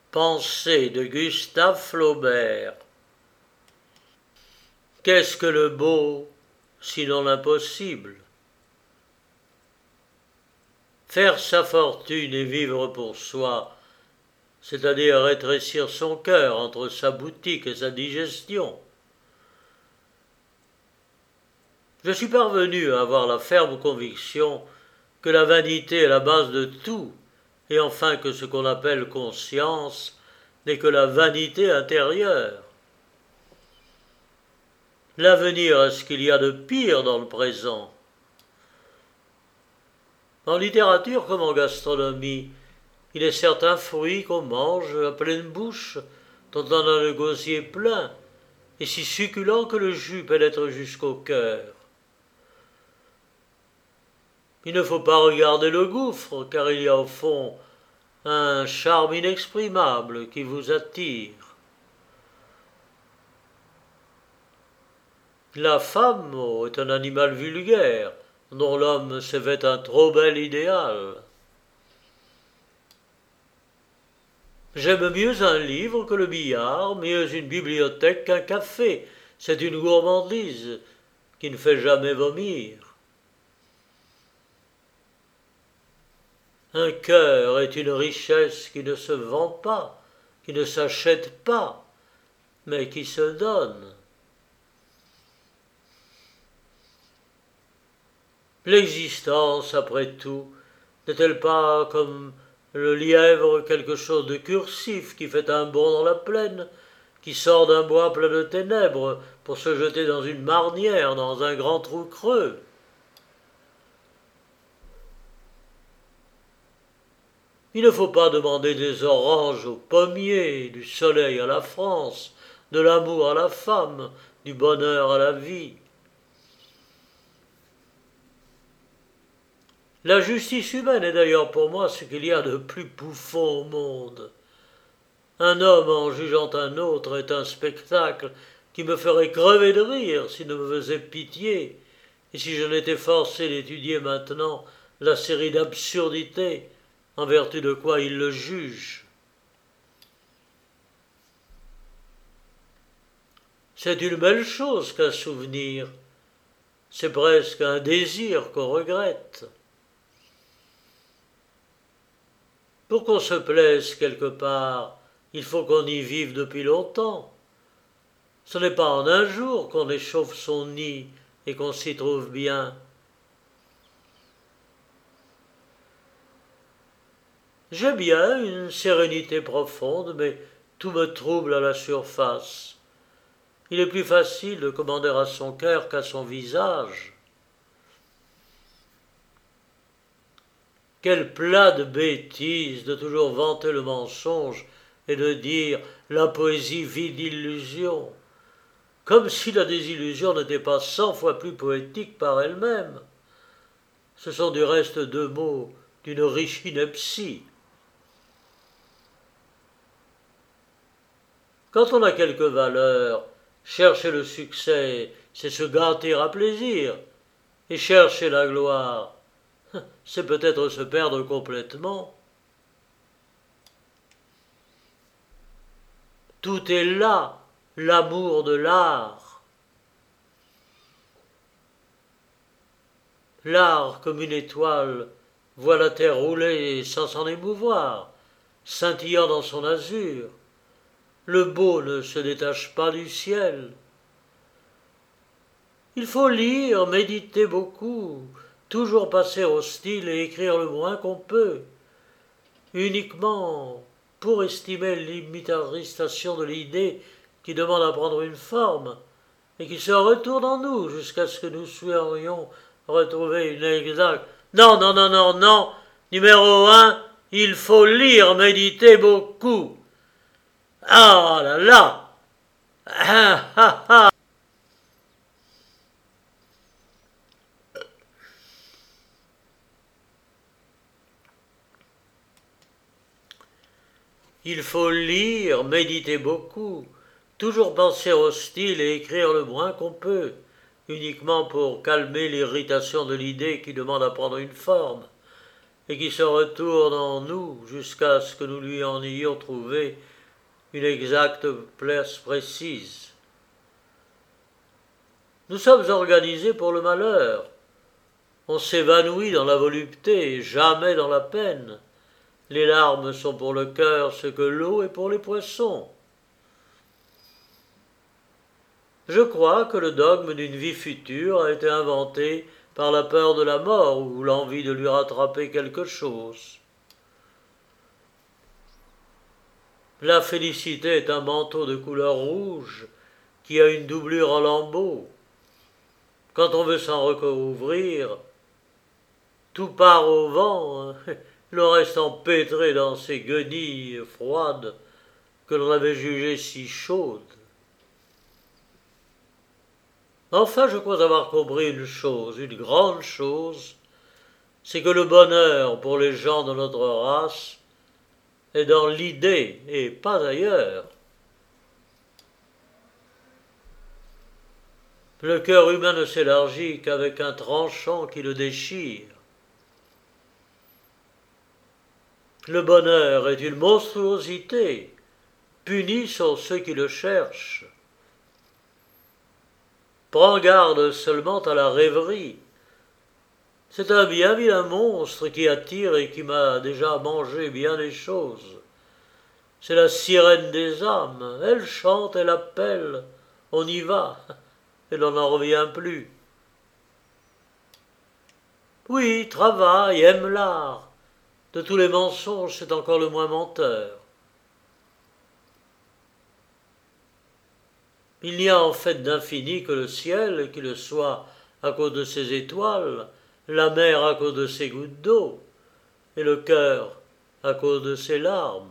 Pensée de Gustave Flaubert. Qu'est-ce que le beau, sinon l'impossible? Faire sa fortune et vivre pour soi, c'est-à-dire rétrécir son cœur entre sa boutique et sa digestion. Je suis parvenu à avoir la ferme conviction que la vanité est la base de tout, et enfin que ce qu'on appelle conscience n'est que la vanité intérieure. L'avenir est ce qu'il y a de pire dans le présent. En littérature comme en gastronomie, il est certains fruits qu'on mange à pleine bouche, dont on a le gosier plein, et si succulent que le jus pénètre jusqu'au cœur. Il ne faut pas regarder le gouffre, car il y a au fond un charme inexprimable qui vous attire. La femme est un animal vulgaire, dont l'homme s'est fait un trop bel idéal. J'aime mieux un livre que le billard, mieux une bibliothèque qu'un café. C'est une gourmandise qui ne fait jamais vomir. Un cœur est une richesse qui ne se vend pas, qui ne s'achète pas, mais qui se donne. L'existence, après tout, n'est-elle pas comme le lièvre quelque chose de cursif qui fait un bond dans la plaine, qui sort d'un bois plein de ténèbres pour se jeter dans une marnière, dans un grand trou creux? Il ne faut pas demander des oranges aux pommiers, du soleil à la France, de l'amour à la femme, du bonheur à la vie. La justice humaine est d'ailleurs pour moi ce qu'il y a de plus bouffon au monde. Un homme en jugeant un autre est un spectacle qui me ferait crever de rire s'il ne me faisait pitié, et si je n'étais forcé d'étudier maintenant la série d'absurdités en vertu de quoi il le juge. C'est une belle chose qu'un souvenir, c'est presque un désir qu'on regrette. Pour qu'on se plaise quelque part, il faut qu'on y vive depuis longtemps. Ce n'est pas en un jour qu'on échauffe son nid et qu'on s'y trouve bien. J'ai bien une sérénité profonde, mais tout me trouble à la surface. Il est plus facile de commander à son cœur qu'à son visage. Quel plat de bêtises de toujours vanter le mensonge et de dire la poésie vide d'illusions, comme si la désillusion n'était pas 100 fois plus poétique par elle-même. Ce sont du reste deux mots d'une riche ineptie. Quand on a quelque valeur, chercher le succès, c'est se gâter à plaisir, et chercher la gloire, c'est peut-être se perdre complètement. Tout est là, l'amour de l'art. L'art, comme une étoile, voit la terre rouler sans s'en émouvoir, scintillant dans son azur. Le beau ne se détache pas du ciel. Il faut lire, méditer beaucoup, toujours passer au style et écrire le moins qu'on peut, uniquement pour estimer l'imitaristation de l'idée qui demande à prendre une forme et qui se retourne en nous jusqu'à ce que nous souhaiterions retrouver une exacte. Non, non, non, non, non. Numéro 1, il faut lire, méditer beaucoup. Ah là là. Ah ah ah. Il faut lire, méditer beaucoup, toujours penser au style et écrire le moins qu'on peut, uniquement pour calmer l'irritation de l'idée qui demande à prendre une forme, et qui se retourne en nous jusqu'à ce que nous lui en ayons trouvé une exacte place précise. Nous sommes organisés pour le malheur. On s'évanouit dans la volupté et jamais dans la peine. Les larmes sont pour le cœur ce que l'eau est pour les poissons. Je crois que le dogme d'une vie future a été inventé par la peur de la mort ou l'envie de lui rattraper quelque chose. La félicité est un manteau de couleur rouge qui a une doublure en lambeaux. Quand on veut s'en recouvrir, tout part au vent, le reste empêtré dans ces guenilles froides que l'on avait jugées si chaudes. Enfin, je crois avoir compris une chose, une grande chose, c'est que le bonheur pour les gens de notre race est dans l'idée et pas ailleurs. Le cœur humain ne s'élargit qu'avec un tranchant qui le déchire. Le bonheur est une monstruosité, punie sur ceux qui le cherchent. Prends garde seulement à la rêverie. C'est un bien vilain monstre qui attire et qui m'a déjà mangé bien des choses. C'est la sirène des âmes. Elle chante, elle appelle. On y va, et l'on n'en revient plus. Oui, travaille, aime l'art. De tous les mensonges, c'est encore le moins menteur. Il n'y a en fait d'infini que le ciel, qu'il le soit à cause de ses étoiles, la mer à cause de ses gouttes d'eau, et le cœur à cause de ses larmes.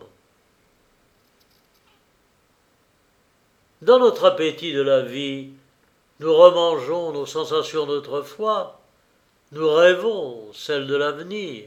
Dans notre appétit de la vie, nous remangeons nos sensations d'autrefois, nous rêvons celles de l'avenir.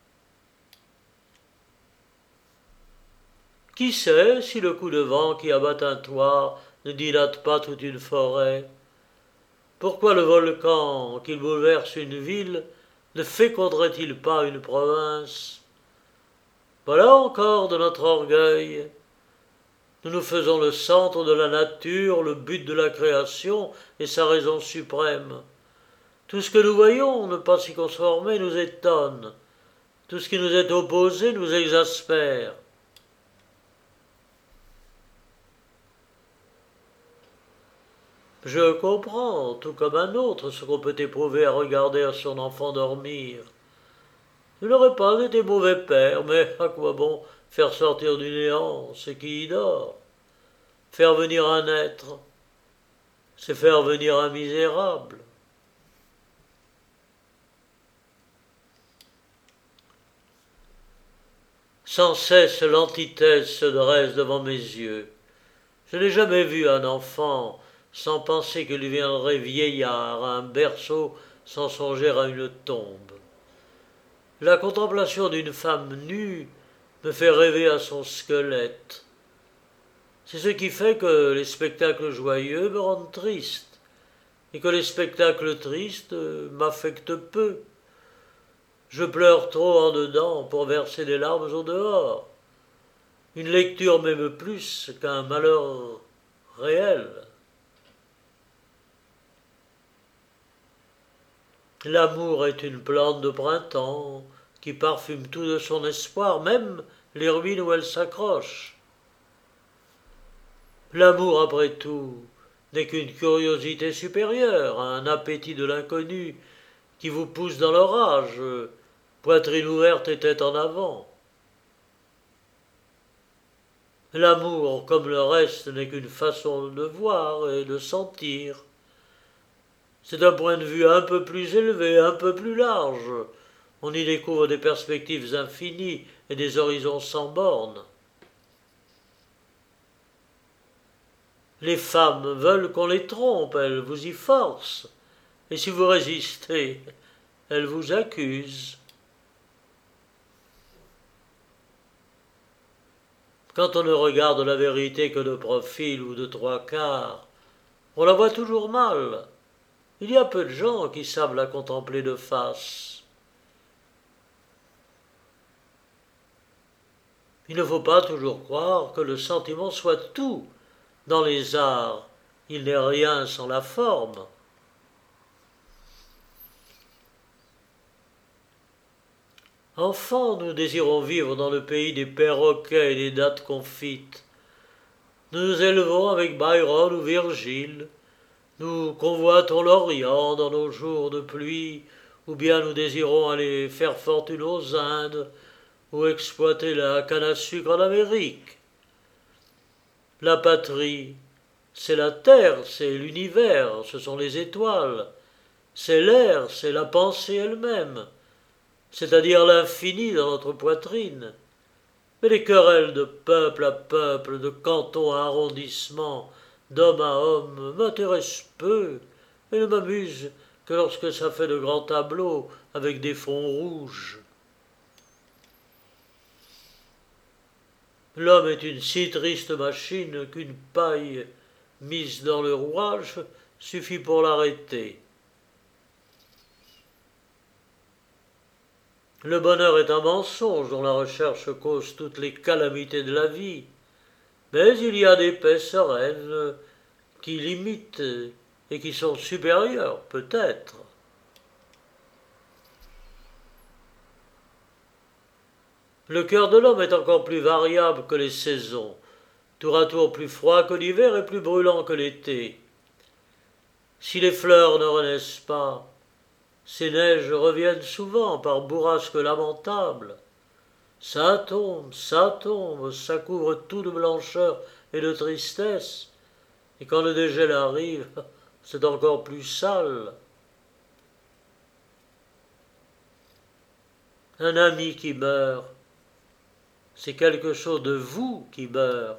Qui sait si le coup de vent qui abat un toit ne dilate pas toute une forêt? Pourquoi le volcan qui bouleverse une ville ne féconderait-il pas une province? Voilà encore de notre orgueil. Nous nous faisons le centre de la nature, le but de la création et sa raison suprême. Tout ce que nous voyons ne pas s'y conformer nous étonne. Tout ce qui nous est opposé nous exaspère. Je comprends, tout comme un autre, ce qu'on peut éprouver à regarder son enfant dormir. Je n'aurais pas été mauvais père, mais à quoi bon faire sortir du néant ce qui y dort? Faire venir un être, c'est faire venir un misérable. Sans cesse l'antithèse se dresse devant mes yeux. Je n'ai jamais vu un enfant sans penser qu'il deviendrait vieillard à un berceau sans songer à une tombe. La contemplation d'une femme nue me fait rêver à son squelette. C'est ce qui fait que les spectacles joyeux me rendent triste, et que les spectacles tristes m'affectent peu. Je pleure trop en dedans pour verser des larmes au dehors. Une lecture m'aime plus qu'un malheur réel. L'amour est une plante de printemps qui parfume tout de son espoir, même les ruines où elle s'accroche. L'amour, après tout, n'est qu'une curiosité supérieure, un appétit de l'inconnu qui vous pousse dans l'orage, poitrine ouverte et tête en avant. L'amour, comme le reste, n'est qu'une façon de voir et de sentir. C'est un point de vue un peu plus élevé, un peu plus large. On y découvre des perspectives infinies et des horizons sans bornes. Les femmes veulent qu'on les trompe, elles vous y forcent. Et si vous résistez, elles vous accusent. Quand on ne regarde la vérité que de profil ou de trois quarts, on la voit toujours mal. Il y a peu de gens qui savent la contempler de face. Il ne faut pas toujours croire que le sentiment soit tout. Dans les arts, il n'est rien sans la forme. Enfants, nous désirons vivre dans le pays des perroquets et des dattes confites. Nous nous élevons avec Byron ou Virgile. Nous convoitons l'Orient dans nos jours de pluie, ou bien nous désirons aller faire fortune aux Indes ou exploiter la canne à sucre en Amérique. La patrie, c'est la terre, c'est l'univers, ce sont les étoiles, c'est l'air, c'est la pensée elle-même, c'est-à-dire l'infini dans notre poitrine. Mais les querelles de peuple à peuple, de canton à arrondissement, d'homme à homme, m'intéressent peu et ne m'amusent que lorsque ça fait de grands tableaux avec des fonds rouges. L'homme est une si triste machine qu'une paille mise dans le rouage suffit pour l'arrêter. Le bonheur est un mensonge dont la recherche cause toutes les calamités de la vie, mais il y a des paix sereines qui l'imitent et qui sont supérieures, peut-être. Le cœur de l'homme est encore plus variable que les saisons, tour à tour plus froid que l'hiver et plus brûlant que l'été. Si les fleurs ne renaissent pas, ces neiges reviennent souvent par bourrasques lamentables. Ça tombe, ça couvre tout de blancheur et de tristesse, et quand le dégel arrive, c'est encore plus sale. Un ami qui meurt, c'est quelque chose de vous qui meurt.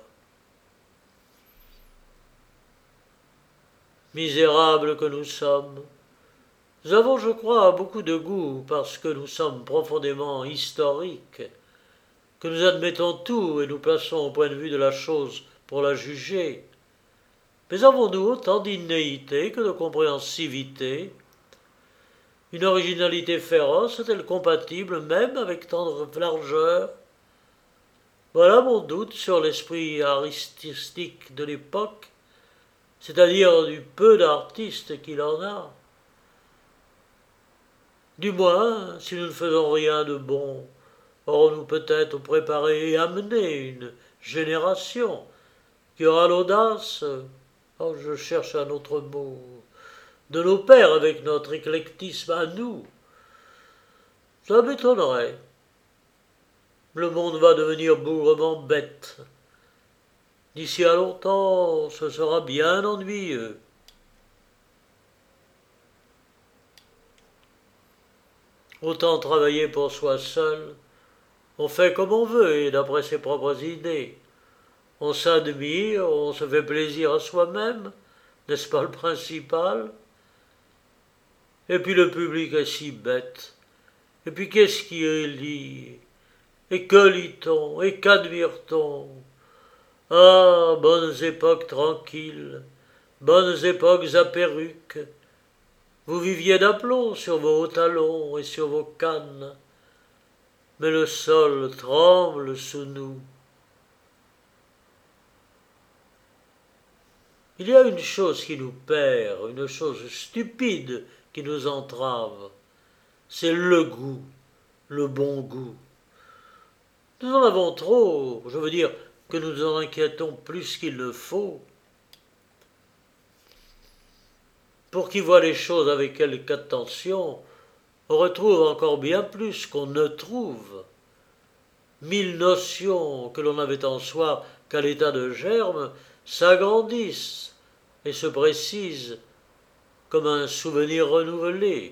Misérables que nous sommes, nous avons, je crois, beaucoup de goût parce que nous sommes profondément historiques, que nous admettons tout et nous plaçons au point de vue de la chose pour la juger. Mais avons-nous autant d'innéité que de compréhensivité? Une originalité féroce est-elle compatible même avec tant de largeur? Voilà mon doute sur l'esprit artistique de l'époque, c'est-à-dire du peu d'artistes qu'il en a. Du moins, si nous ne faisons rien de bon, aurons-nous peut-être préparé et amené une génération qui aura l'audace, oh je cherche un autre mot, de nos pères avec notre éclectisme à nous. Ça m'étonnerait. Le monde va devenir bougrement bête. D'ici à longtemps, ce sera bien ennuyeux. Autant travailler pour soi seul. On fait comme on veut et d'après ses propres idées. On s'admire, on se fait plaisir à soi-même, n'est-ce pas le principal? Et puis le public est si bête. Et puis qu'est-ce qui lit? Et que lit-on? Et qu'admire-t-on? Ah, bonnes époques tranquilles, bonnes époques à perruques. Vous viviez d'aplomb sur vos hauts talons et sur vos cannes, mais le sol tremble sous nous. Il y a une chose qui nous perd, une chose stupide qui nous entrave, c'est le goût, le bon goût. Nous en avons trop, je veux dire que nous nous en inquiétons plus qu'il ne faut. Pour qui voit les choses avec quelque attention, on retrouve encore bien plus qu'on ne trouve. 1000 notions que l'on avait en soi qu'à l'état de germe s'agrandissent et se précisent comme un souvenir renouvelé.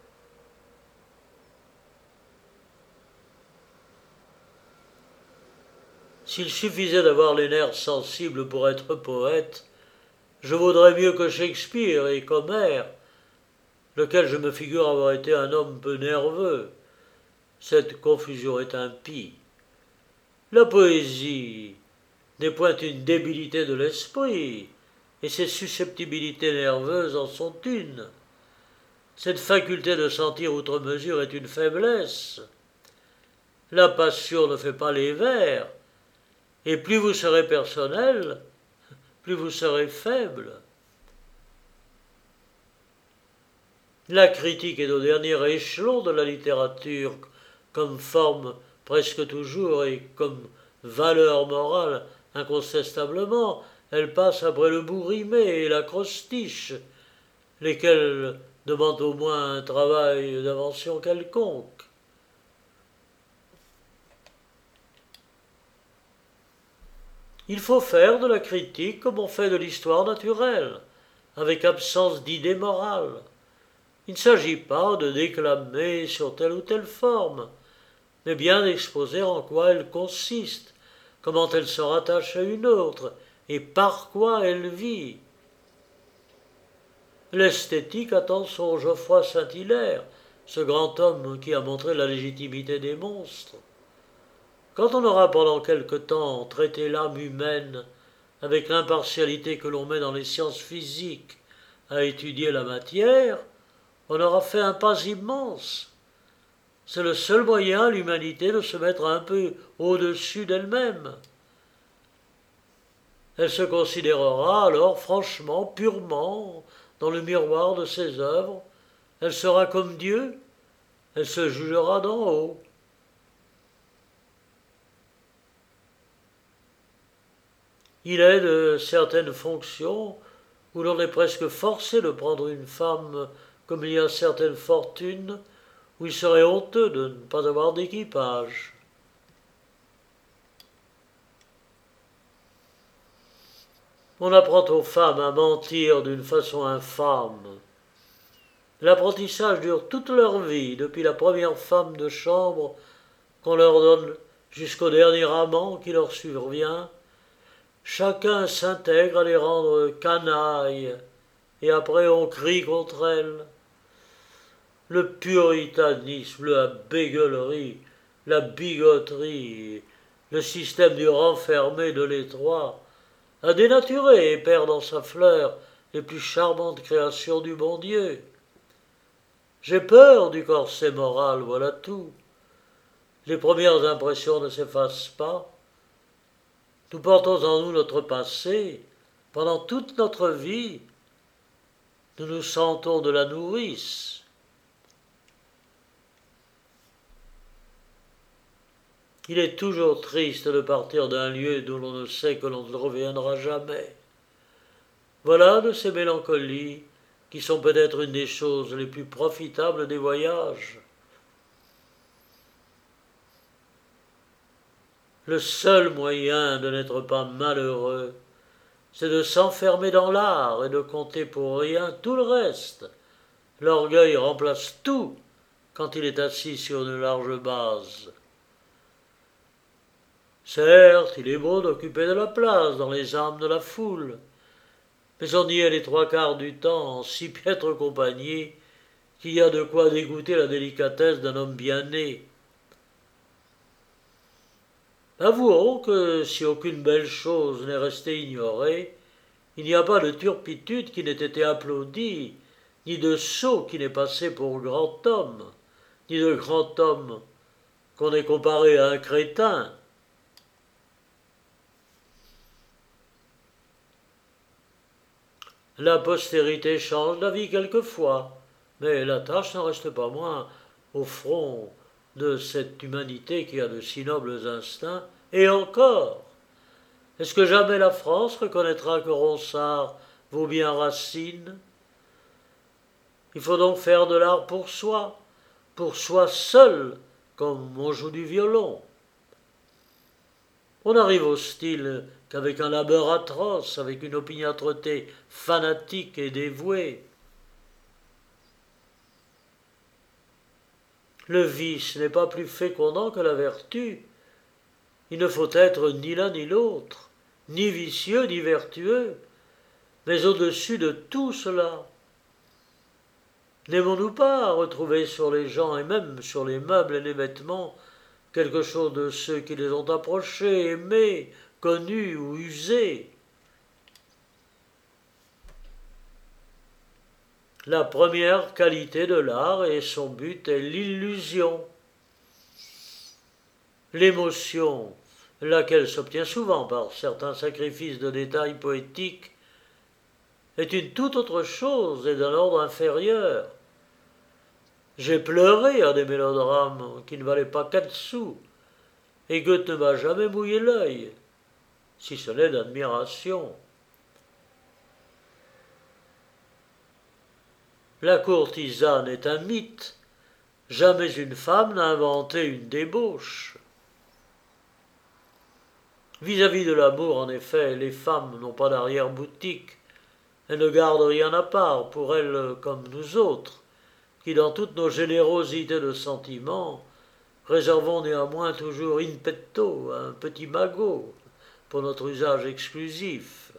S'il suffisait d'avoir les nerfs sensibles pour être poète, je vaudrais mieux que Shakespeare et qu'Homère, lequel je me figure avoir été un homme peu nerveux. Cette confusion est impie. La poésie n'est point une débilité de l'esprit, et ses susceptibilités nerveuses en sont une. Cette faculté de sentir outre mesure est une faiblesse. La passion ne fait pas les vers, Et plus vous serez personnel, plus vous serez faible. La critique est au dernier échelon de la littérature, comme forme presque toujours et comme valeur morale incontestablement. Elle passe après le bourrimé et l'acrostiche, lesquels demandent au moins un travail d'invention quelconque. Il faut faire de la critique comme on fait de l'histoire naturelle, avec absence d'idées morales. Il ne s'agit pas de déclamer sur telle ou telle forme, mais bien d'exposer en quoi elle consiste, comment elle se rattache à une autre, et par quoi elle vit. L'esthétique attend son Geoffroy Saint-Hilaire, ce grand homme qui a montré la légitimité des monstres. Quand on aura pendant quelque temps traité l'âme humaine avec l'impartialité que l'on met dans les sciences physiques à étudier la matière, on aura fait un pas immense. C'est le seul moyen à l'humanité de se mettre un peu au-dessus d'elle-même. Elle se considérera alors franchement, purement, dans le miroir de ses œuvres. Elle sera comme Dieu, elle se jugera d'en haut. Il est de certaines fonctions où l'on est presque forcé de prendre une femme, comme il y a certaines fortunes où il serait honteux de ne pas avoir d'équipage. On apprend aux femmes à mentir d'une façon infâme. L'apprentissage dure toute leur vie, depuis la première femme de chambre qu'on leur donne jusqu'au dernier amant qui leur survient. Chacun s'intègre à les rendre canailles, et après on crie contre elles. Le puritanisme, la bégueulerie, la bigoterie, le système du renfermé de l'étroit a dénaturé et perd dans sa fleur les plus charmantes créations du bon Dieu. J'ai peur du corset moral, voilà tout. Les premières impressions ne s'effacent pas. Nous portons en nous notre passé. Pendant toute notre vie, nous nous sentons de la nourrice. Il est toujours triste de partir d'un lieu d'où l'on ne sait que l'on ne reviendra jamais. Voilà de ces mélancolies qui sont peut-être une des choses les plus profitables des voyages. Le seul moyen de n'être pas malheureux, c'est de s'enfermer dans l'art et de compter pour rien tout le reste. L'orgueil remplace tout quand il est assis sur une large base. Certes, il est beau d'occuper de la place dans les âmes de la foule, mais on y est les trois quarts du temps en si piètre compagnie qu'il y a de quoi dégoûter la délicatesse d'un homme bien né. Avouons que si aucune belle chose n'est restée ignorée, il n'y a pas de turpitude qui n'ait été applaudie, ni de sot qui n'ait passé pour grand homme, ni de grand homme qu'on ait comparé à un crétin. La postérité change d'avis quelquefois, mais la tâche n'en reste pas moins au front de cette humanité qui a de si nobles instincts. Et encore, est-ce que jamais la France reconnaîtra que Ronsard vaut bien Racine? Il faut donc faire de l'art pour soi seul, comme on joue du violon. On n'arrive au style qu'avec un labeur atroce, avec une opiniâtreté fanatique et dévouée. Le vice n'est pas plus fécondant que la vertu. Il ne faut être ni l'un ni l'autre, ni vicieux ni vertueux, mais au-dessus de tout cela. N'aimons-nous pas retrouver sur les gens et même sur les meubles et les vêtements quelque chose de ceux qui les ont approchés, aimés, connus ou usés? La première qualité de l'art et son but est l'illusion. L'émotion laquelle s'obtient souvent par certains sacrifices de détails poétiques, est une toute autre chose et d'un ordre inférieur. J'ai pleuré à des mélodrames qui ne valaient pas 4 sous, et Goethe ne m'a jamais mouillé l'œil, si ce n'est d'admiration. La courtisane est un mythe. Jamais une femme n'a inventé une débauche. Vis-à-vis de l'amour, en effet, les femmes n'ont pas d'arrière-boutique. Elles ne gardent rien à part pour elles comme nous autres, qui dans toutes nos générosités de sentiments, réservons néanmoins toujours in petto un petit magot pour notre usage exclusif.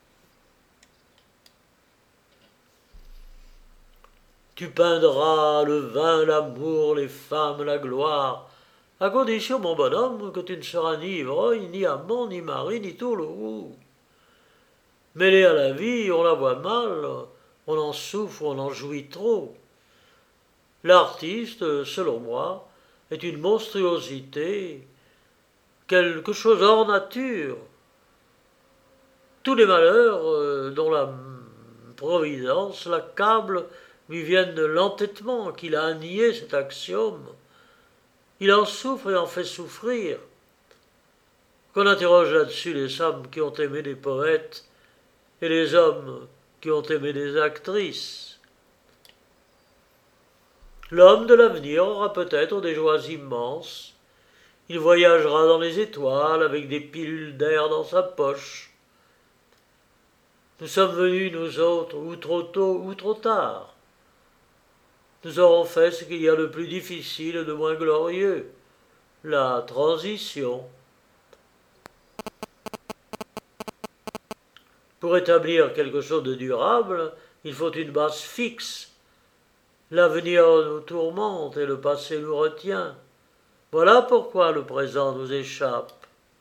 Tu peindras le vin, l'amour, les femmes, la gloire, à condition, mon bonhomme, que tu ne seras ni ivrogne, ni amant, ni mari, ni tourlourou. Mêlée à la vie, on la voit mal, on en souffre, on en jouit trop. L'artiste, selon moi, est une monstruosité, quelque chose hors nature. Tous les malheurs dont la Providence l'accable lui viennent de l'entêtement qu'il a à nier cet axiome. Il en souffre et en fait souffrir. Qu'on interroge là-dessus les femmes qui ont aimé des poètes et les hommes qui ont aimé des actrices. L'homme de l'avenir aura peut-être des joies immenses. Il voyagera dans les étoiles avec des pilules d'air dans sa poche. Nous sommes venus, nous autres, ou trop tôt ou trop tard. Nous aurons fait ce qu'il y a de plus difficile et de moins glorieux, la transition. Pour établir quelque chose de durable, il faut une base fixe. L'avenir nous tourmente et le passé nous retient. Voilà pourquoi le présent nous échappe.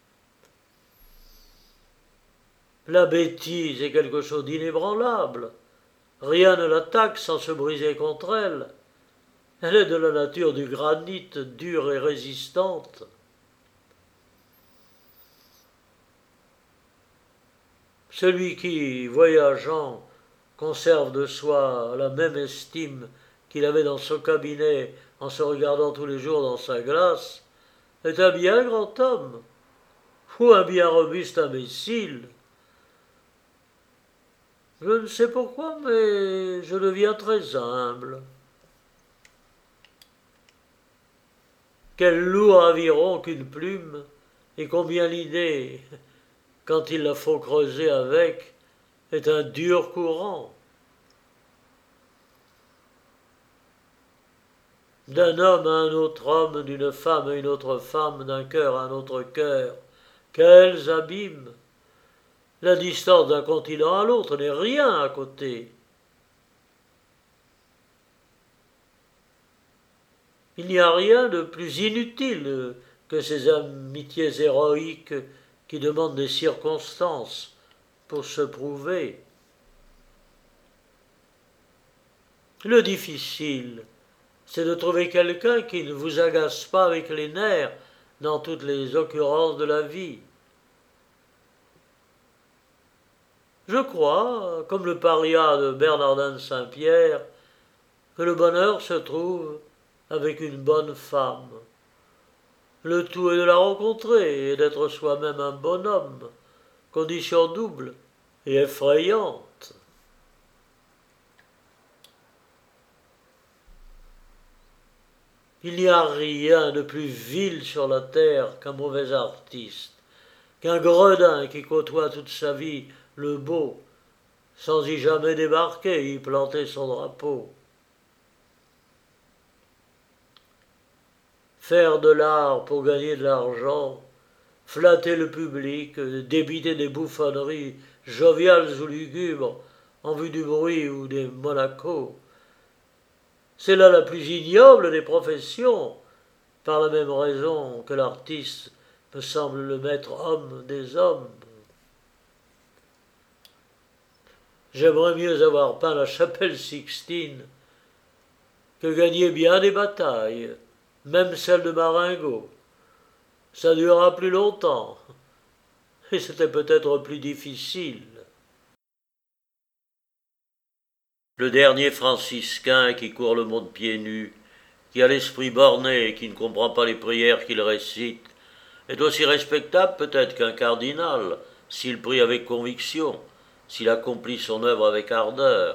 La bêtise est quelque chose d'inébranlable. Rien ne l'attaque sans se briser contre elle. Elle est de la nature du granit, dure et résistante. Celui qui, voyageant, conserve de soi la même estime qu'il avait dans son cabinet en se regardant tous les jours dans sa glace, est un bien grand homme, ou un bien robuste imbécile. Je ne sais pourquoi, mais je deviens très humble. Quel lourd aviron qu'une plume, et combien l'idée, quand il la faut creuser avec, est un dur courant. D'un homme à un autre homme, d'une femme à une autre femme, d'un cœur à un autre cœur, quels abîmes! La distance d'un continent à l'autre n'est rien à côté. Il n'y a rien de plus inutile que ces amitiés héroïques qui demandent des circonstances pour se prouver. Le difficile, c'est de trouver quelqu'un qui ne vous agace pas avec les nerfs dans toutes les occurrences de la vie. Je crois, comme le paria de Bernardin de Saint-Pierre, que le bonheur se trouve avec une bonne femme. Le tout est de la rencontrer et d'être soi-même un bonhomme, condition double et effrayante. Il n'y a rien de plus vil sur la terre qu'un mauvais artiste, qu'un gredin qui côtoie toute sa vie le beau, sans y jamais débarquer et y planter son drapeau. Faire de l'art pour gagner de l'argent, flatter le public, débiter des bouffonneries joviales ou lugubres en vue du bruit ou des Monaco, c'est là la plus ignoble des professions, par la même raison que l'artiste me semble le maître homme des hommes. J'aimerais mieux avoir peint la chapelle Sixtine que gagner bien des batailles, même celle de Marengo. ça durera plus longtemps. Et c'était peut-être plus difficile. Le dernier franciscain qui court le monde pieds nus, qui a l'esprit borné et qui ne comprend pas les prières qu'il récite, est aussi respectable peut-être qu'un cardinal, s'il prie avec conviction, s'il accomplit son œuvre avec ardeur.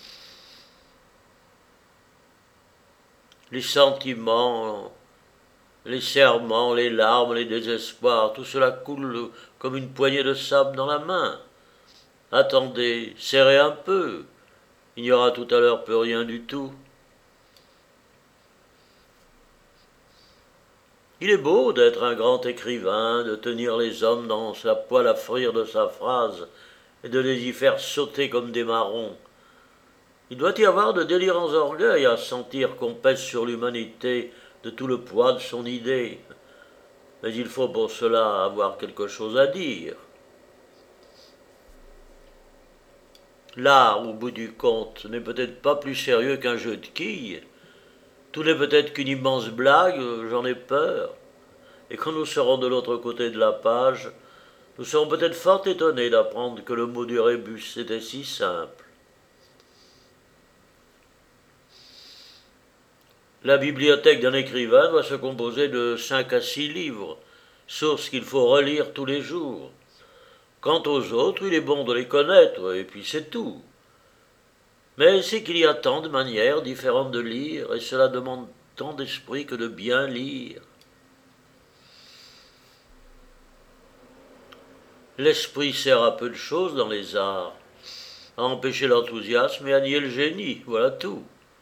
Les sentiments, les serments, les larmes, les désespoirs, tout cela coule comme une poignée de sable dans la main. Attendez, serrez un peu, il n'y aura tout à l'heure plus rien du tout. Il est beau d'être un grand écrivain, de tenir les hommes dans sa poêle à frire de sa phrase et de les y faire sauter comme des marrons. Il doit y avoir de délirants orgueils à sentir qu'on pèse sur l'humanité de tout le poids de son idée. Mais il faut pour cela avoir quelque chose à dire. L'art, au bout du compte, n'est peut-être pas plus sérieux qu'un jeu de quilles. Tout n'est peut-être qu'une immense blague, j'en ai peur. Et quand nous serons de l'autre côté de la page, nous serons peut-être fort étonnés d'apprendre que le mot du rébus était si simple. La bibliothèque d'un écrivain doit se composer de 5 à 6 livres, sources qu'il faut relire tous les jours. Quant aux autres, il est bon de les connaître, et puis c'est tout. Mais c'est qu'il y a tant de manières différentes de lire, et cela demande tant d'esprit que de bien lire. L'esprit sert à peu de choses dans les arts, à empêcher l'enthousiasme et à nier le génie, voilà tout.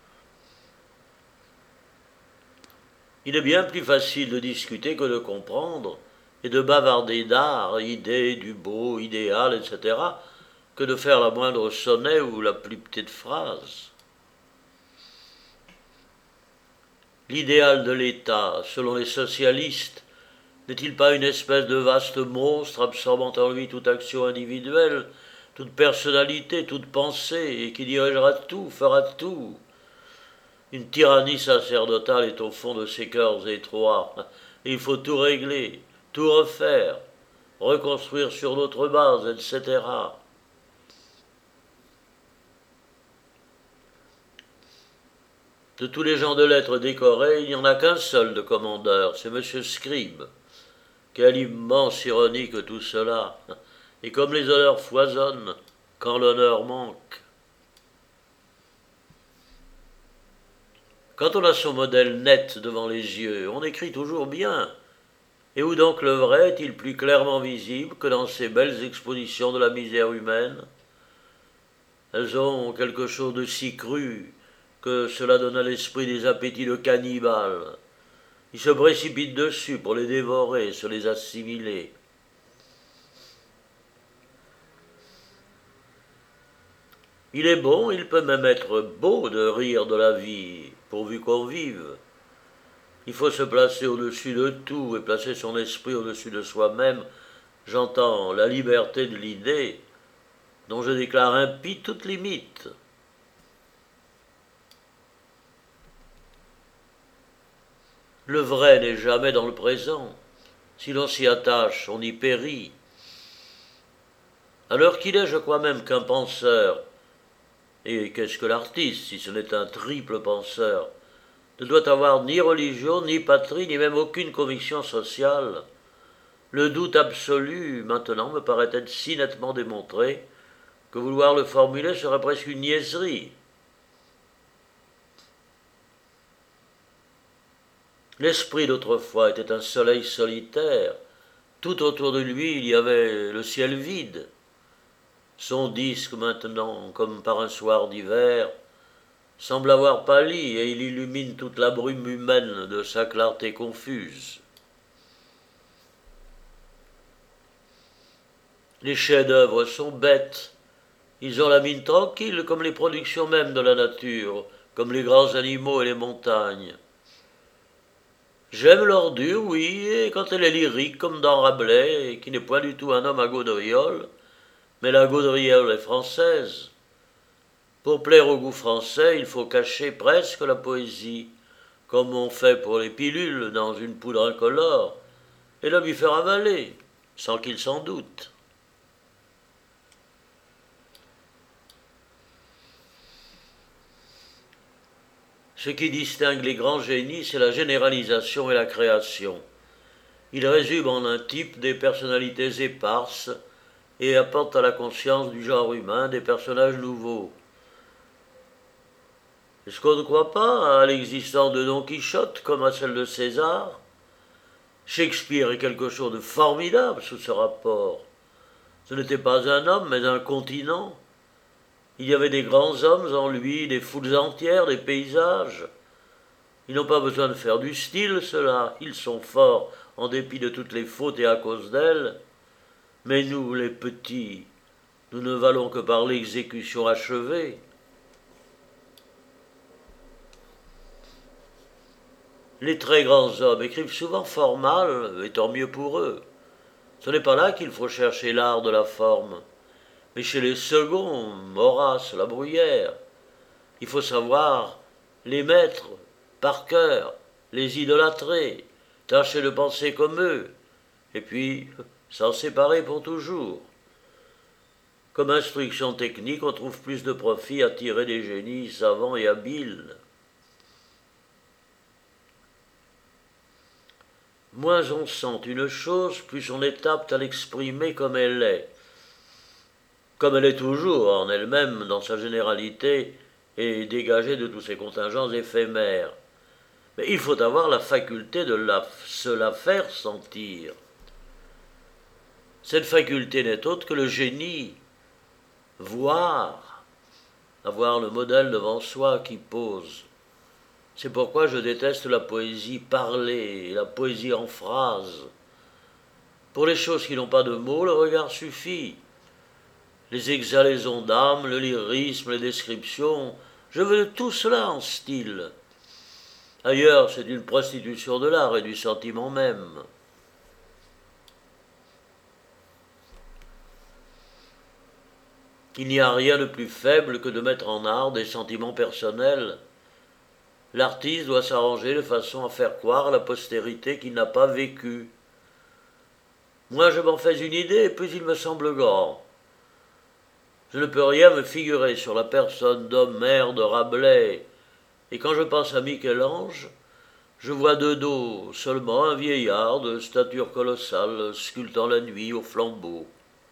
Il est bien plus facile de discuter que de comprendre, et de bavarder d'art, idées, du beau, idéal, etc., que de faire la moindre sonnet ou la plus petite phrase. L'idéal de l'État, selon les socialistes, n'est-il pas une espèce de vaste monstre absorbant en lui toute action individuelle, toute personnalité, toute pensée, et qui dirigera tout, fera tout? Une tyrannie sacerdotale est au fond de ces cœurs étroits, et il faut tout régler, tout refaire, reconstruire sur d'autres bases, etc. De tous les gens de lettres décorés, il n'y en a qu'un seul de commandeur, c'est M. Scribe. Quelle immense ironie que tout cela, et comme les honneurs foisonnent quand l'honneur manque. Quand on a son modèle net devant les yeux, on écrit toujours bien. Et où donc le vrai est-il plus clairement visible que dans ces belles expositions de la misère humaine? Elles ont quelque chose de si cru que cela donne à l'esprit des appétits de cannibales. Ils se précipitent dessus pour les dévorer, se les assimiler. Il est bon, il peut même être beau de rire de la vie, pourvu qu'on vive. Il faut se placer au-dessus de tout et placer son esprit au-dessus de soi-même. J'entends la liberté de l'idée, dont je déclare impie toute limite. Le vrai n'est jamais dans le présent. Si l'on s'y attache, on y périt. À l'heure qu'il est, je crois même qu'un penseur, et qu'est-ce que l'artiste si ce n'est un triple penseur, ne doit avoir ni religion, ni patrie, ni même aucune conviction sociale. Le doute absolu, maintenant, me paraît être si nettement démontré que vouloir le formuler serait presque une niaiserie. L'esprit d'autrefois était un soleil solitaire. Tout autour de lui, il y avait le ciel vide. Son disque, maintenant, comme par un soir d'hiver, semble avoir pâli et il illumine toute la brume humaine de sa clarté confuse. Les chefs-d'œuvre sont bêtes. Ils ont la mine tranquille comme les productions mêmes de la nature, comme les grands animaux et les montagnes. J'aime l'ordure, oui, et quand elle est lyrique, comme dans Rabelais, qui n'est point du tout un homme à gaudriole, mais la gaudriole est française. Pour plaire au goût français, il faut cacher presque la poésie, comme on fait pour les pilules dans une poudre incolore. et la lui faire avaler, sans qu'il s'en doute. Ce qui distingue les grands génies, c'est la généralisation et la création. Ils résument en un type des personnalités éparses et apportent à la conscience du genre humain des personnages nouveaux. Est-ce qu'on ne croit pas à l'existence de Don Quichotte comme à celle de César? Shakespeare est quelque chose de formidable sous ce rapport. Ce n'était pas un homme, mais un continent. Il y avait des grands hommes en lui, des foules entières, des paysages. Ils n'ont pas besoin de faire du style, ceux-là. Ils sont forts, en dépit de toutes les fautes et à cause d'elles. Mais nous, les petits, nous ne valons que par l'exécution achevée. Les très grands hommes écrivent souvent fort mal, et tant mieux pour eux. Ce n'est pas là qu'il faut chercher l'art de la forme, mais chez les seconds, Horace, La Bruyère. Il faut savoir les mettre par cœur, les idolâtrer, tâcher de penser comme eux, et puis s'en séparer pour toujours. Comme instruction technique, on trouve plus de profit à tirer des génies savants et habiles. Moins on sent une chose, plus on est apte à l'exprimer comme elle est toujours en elle-même dans sa généralité et dégagée de tous ses contingents éphémères. Mais il faut avoir la faculté de se la faire sentir. Cette faculté n'est autre que le génie, voir, avoir le modèle devant soi qui pose. C'est pourquoi je déteste la poésie parlée, la poésie en phrases. Pour les choses qui n'ont pas de mots, le regard suffit. Les exhalaisons d'âme, le lyrisme, les descriptions, je veux tout cela en style. Ailleurs, c'est une prostitution de l'art et du sentiment même. Il n'y a rien de plus faible que de mettre en art des sentiments personnels. L'artiste doit s'arranger de façon à faire croire à la postérité qu'il n'a pas vécu. Moi, je m'en fais une idée, et puis il me semble grand. Je ne peux rien me figurer sur la personne d'Homère, de Rabelais, et quand je pense à Michel-Ange, je vois de dos seulement un vieillard de stature colossale sculptant la nuit au flambeau.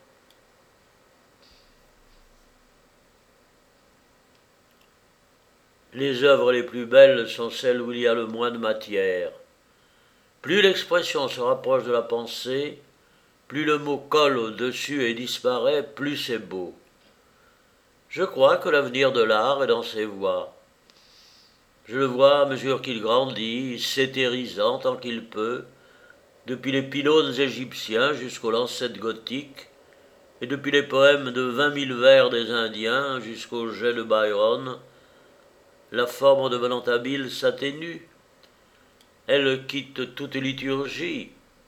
Les œuvres les plus belles sont celles où il y a le moins de matière. Plus l'expression se rapproche de la pensée, plus le mot colle au-dessus et disparaît, plus c'est beau. Je crois que l'avenir de l'art est dans ses voies. Je le vois à mesure qu'il grandit, s'éthérisant tant qu'il peut, depuis les pylônes égyptiens jusqu'aux lancettes gothiques, et depuis les poèmes de 20 000 vers des Indiens jusqu'aux jets de Byron, la forme devenant habile s'atténue. Elle quitte toute liturgie,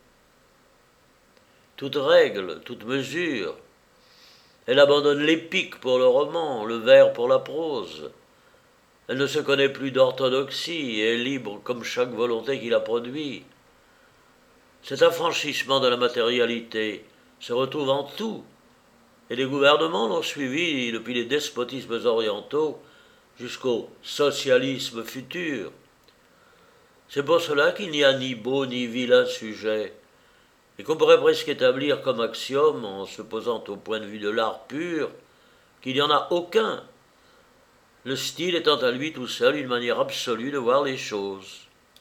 toute règle, toute mesure. Elle abandonne l'épique pour le roman, le vers pour la prose. Elle ne se connaît plus d'orthodoxie et est libre comme chaque volonté qui la produit. Cet affranchissement de la matérialité se retrouve en tout, et les gouvernements l'ont suivi depuis les despotismes orientaux jusqu'au socialisme futur. C'est pour cela qu'il n'y a ni beau ni vilain sujet, et qu'on pourrait presque établir comme axiome, en se posant au point de vue de l'art pur, qu'il n'y en a aucun, le style étant à lui tout seul une manière absolue de voir les choses.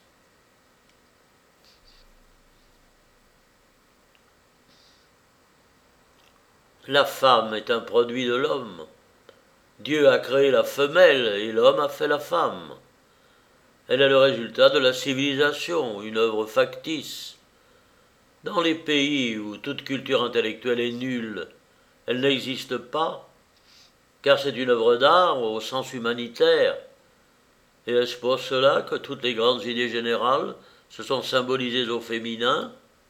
La femme est un produit de l'homme. Dieu a créé la femelle et l'homme a fait la femme. Elle est le résultat de la civilisation, une œuvre factice. Dans les pays où toute culture intellectuelle est nulle, elle n'existe pas, car c'est une œuvre d'art au sens humanitaire. Et est-ce pour cela que toutes les grandes idées générales se sont symbolisées au féminin?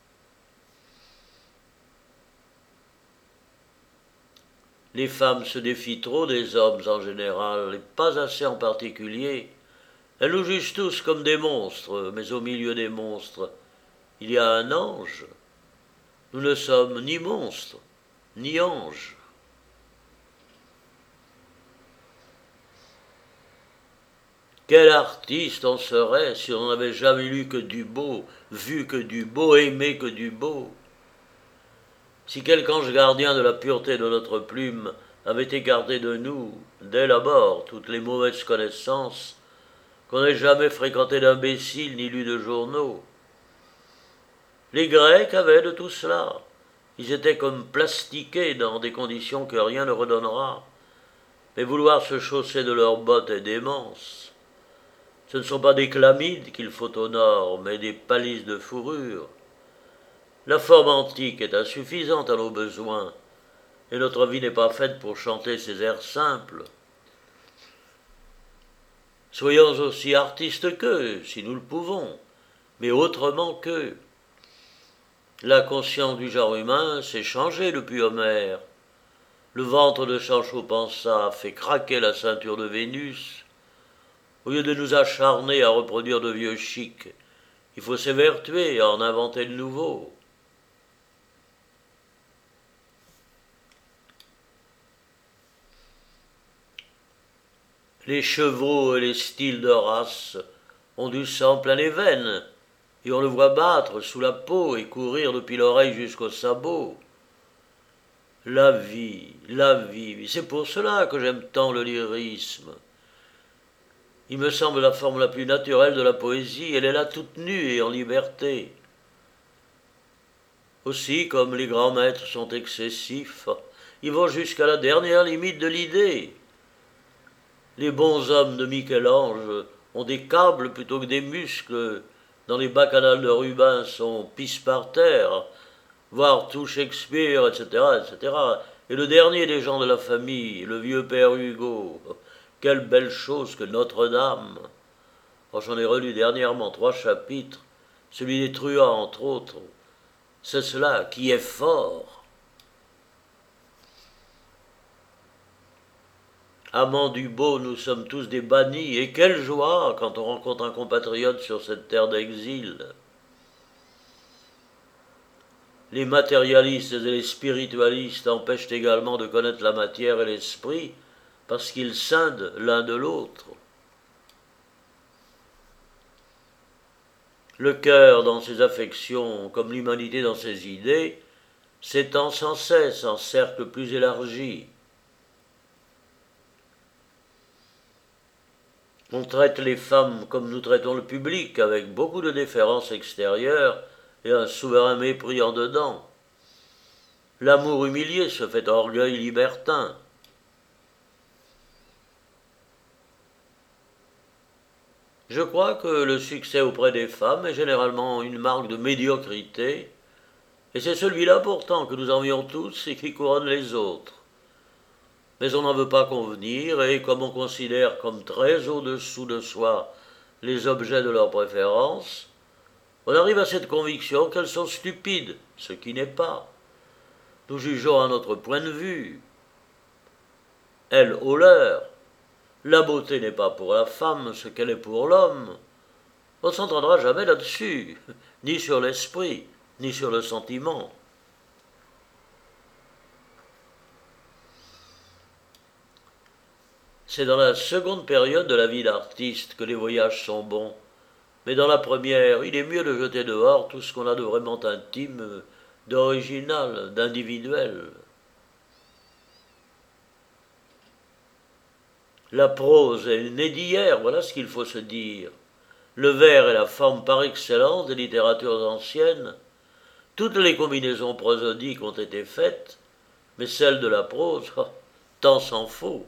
Les femmes se défient trop des hommes en général, et pas assez en particulier. Elles nous jugent tous comme des monstres, mais au milieu des monstres, il y a un ange. Nous ne sommes ni monstres, ni anges. Quel artiste on serait si on n'avait jamais lu que du beau, vu que du beau, aimé que du beau. Si quelque ange gardien de la pureté de notre plume avait écarté de nous, dès l'abord, toutes les mauvaises connaissances, qu'on n'ait jamais fréquenté d'imbéciles ni lu de journaux. Les Grecs avaient de tout cela. Ils étaient comme plastiqués dans des conditions que rien ne redonnera. Mais vouloir se chausser de leurs bottes est démence. Ce ne sont pas des chlamydes qu'il faut au nord, mais des palisses de fourrure. La forme antique est insuffisante à nos besoins, et notre vie n'est pas faite pour chanter ces airs simples. Soyons aussi artistes qu'eux, si nous le pouvons, mais autrement qu'eux. La conscience du genre humain s'est changée depuis Homère. Le ventre de Sancho Panza fait craquer la ceinture de Vénus. Au lieu de nous acharner à reproduire de vieux chics, il faut s'évertuer à en inventer de nouveaux. Les chevaux et les styles de race ont du sang plein les veines, et on le voit battre sous la peau et courir depuis l'oreille jusqu'au sabot. La vie, c'est pour cela que j'aime tant le lyrisme. Il me semble la forme la plus naturelle de la poésie, elle est là toute nue et en liberté. Aussi, comme les grands maîtres sont excessifs, ils vont jusqu'à la dernière limite de l'idée. Les bons hommes de Michel-Ange ont des câbles plutôt que des muscles, dans les bacchanales de Rubens on pisse par terre, voir tout Shakespeare, etc., etc. Et le dernier des gens de la famille, le vieux père Hugo, quelle belle chose que Notre-Dame. Oh, j'en ai relu dernièrement 3 chapitres, celui des truands entre autres. C'est cela qui est fort. Amants du beau, nous sommes tous des bannis, et quelle joie quand on rencontre un compatriote sur cette terre d'exil. Les matérialistes et les spiritualistes empêchent également de connaître la matière et l'esprit, parce qu'ils scindent l'un de l'autre. Le cœur dans ses affections, comme l'humanité dans ses idées, s'étend sans cesse en cercles plus élargis. On traite les femmes comme nous traitons le public, avec beaucoup de déférence extérieure et un souverain mépris en dedans. L'amour humilié se fait orgueil libertin. Je crois que le succès auprès des femmes est généralement une marque de médiocrité, et c'est celui-là pourtant que nous envions tous et qui couronne les autres. Mais on n'en veut pas convenir, et comme on considère comme très au-dessous de soi les objets de leur préférence, on arrive à cette conviction qu'elles sont stupides, ce qui n'est pas. Nous jugeons à notre point de vue. Elles au leur. La beauté n'est pas pour la femme ce qu'elle est pour l'homme. On ne s'entendra jamais là-dessus, ni sur l'esprit, ni sur le sentiment. C'est dans la seconde période de la vie d'artiste que les voyages sont bons. Mais dans la première, il est mieux de jeter dehors tout ce qu'on a de vraiment intime, d'original, d'individuel. La prose est née d'hier, voilà ce qu'il faut se dire. Le vers est la forme par excellence des littératures anciennes. Toutes les combinaisons prosodiques ont été faites, mais celle de la prose, tant s'en faut.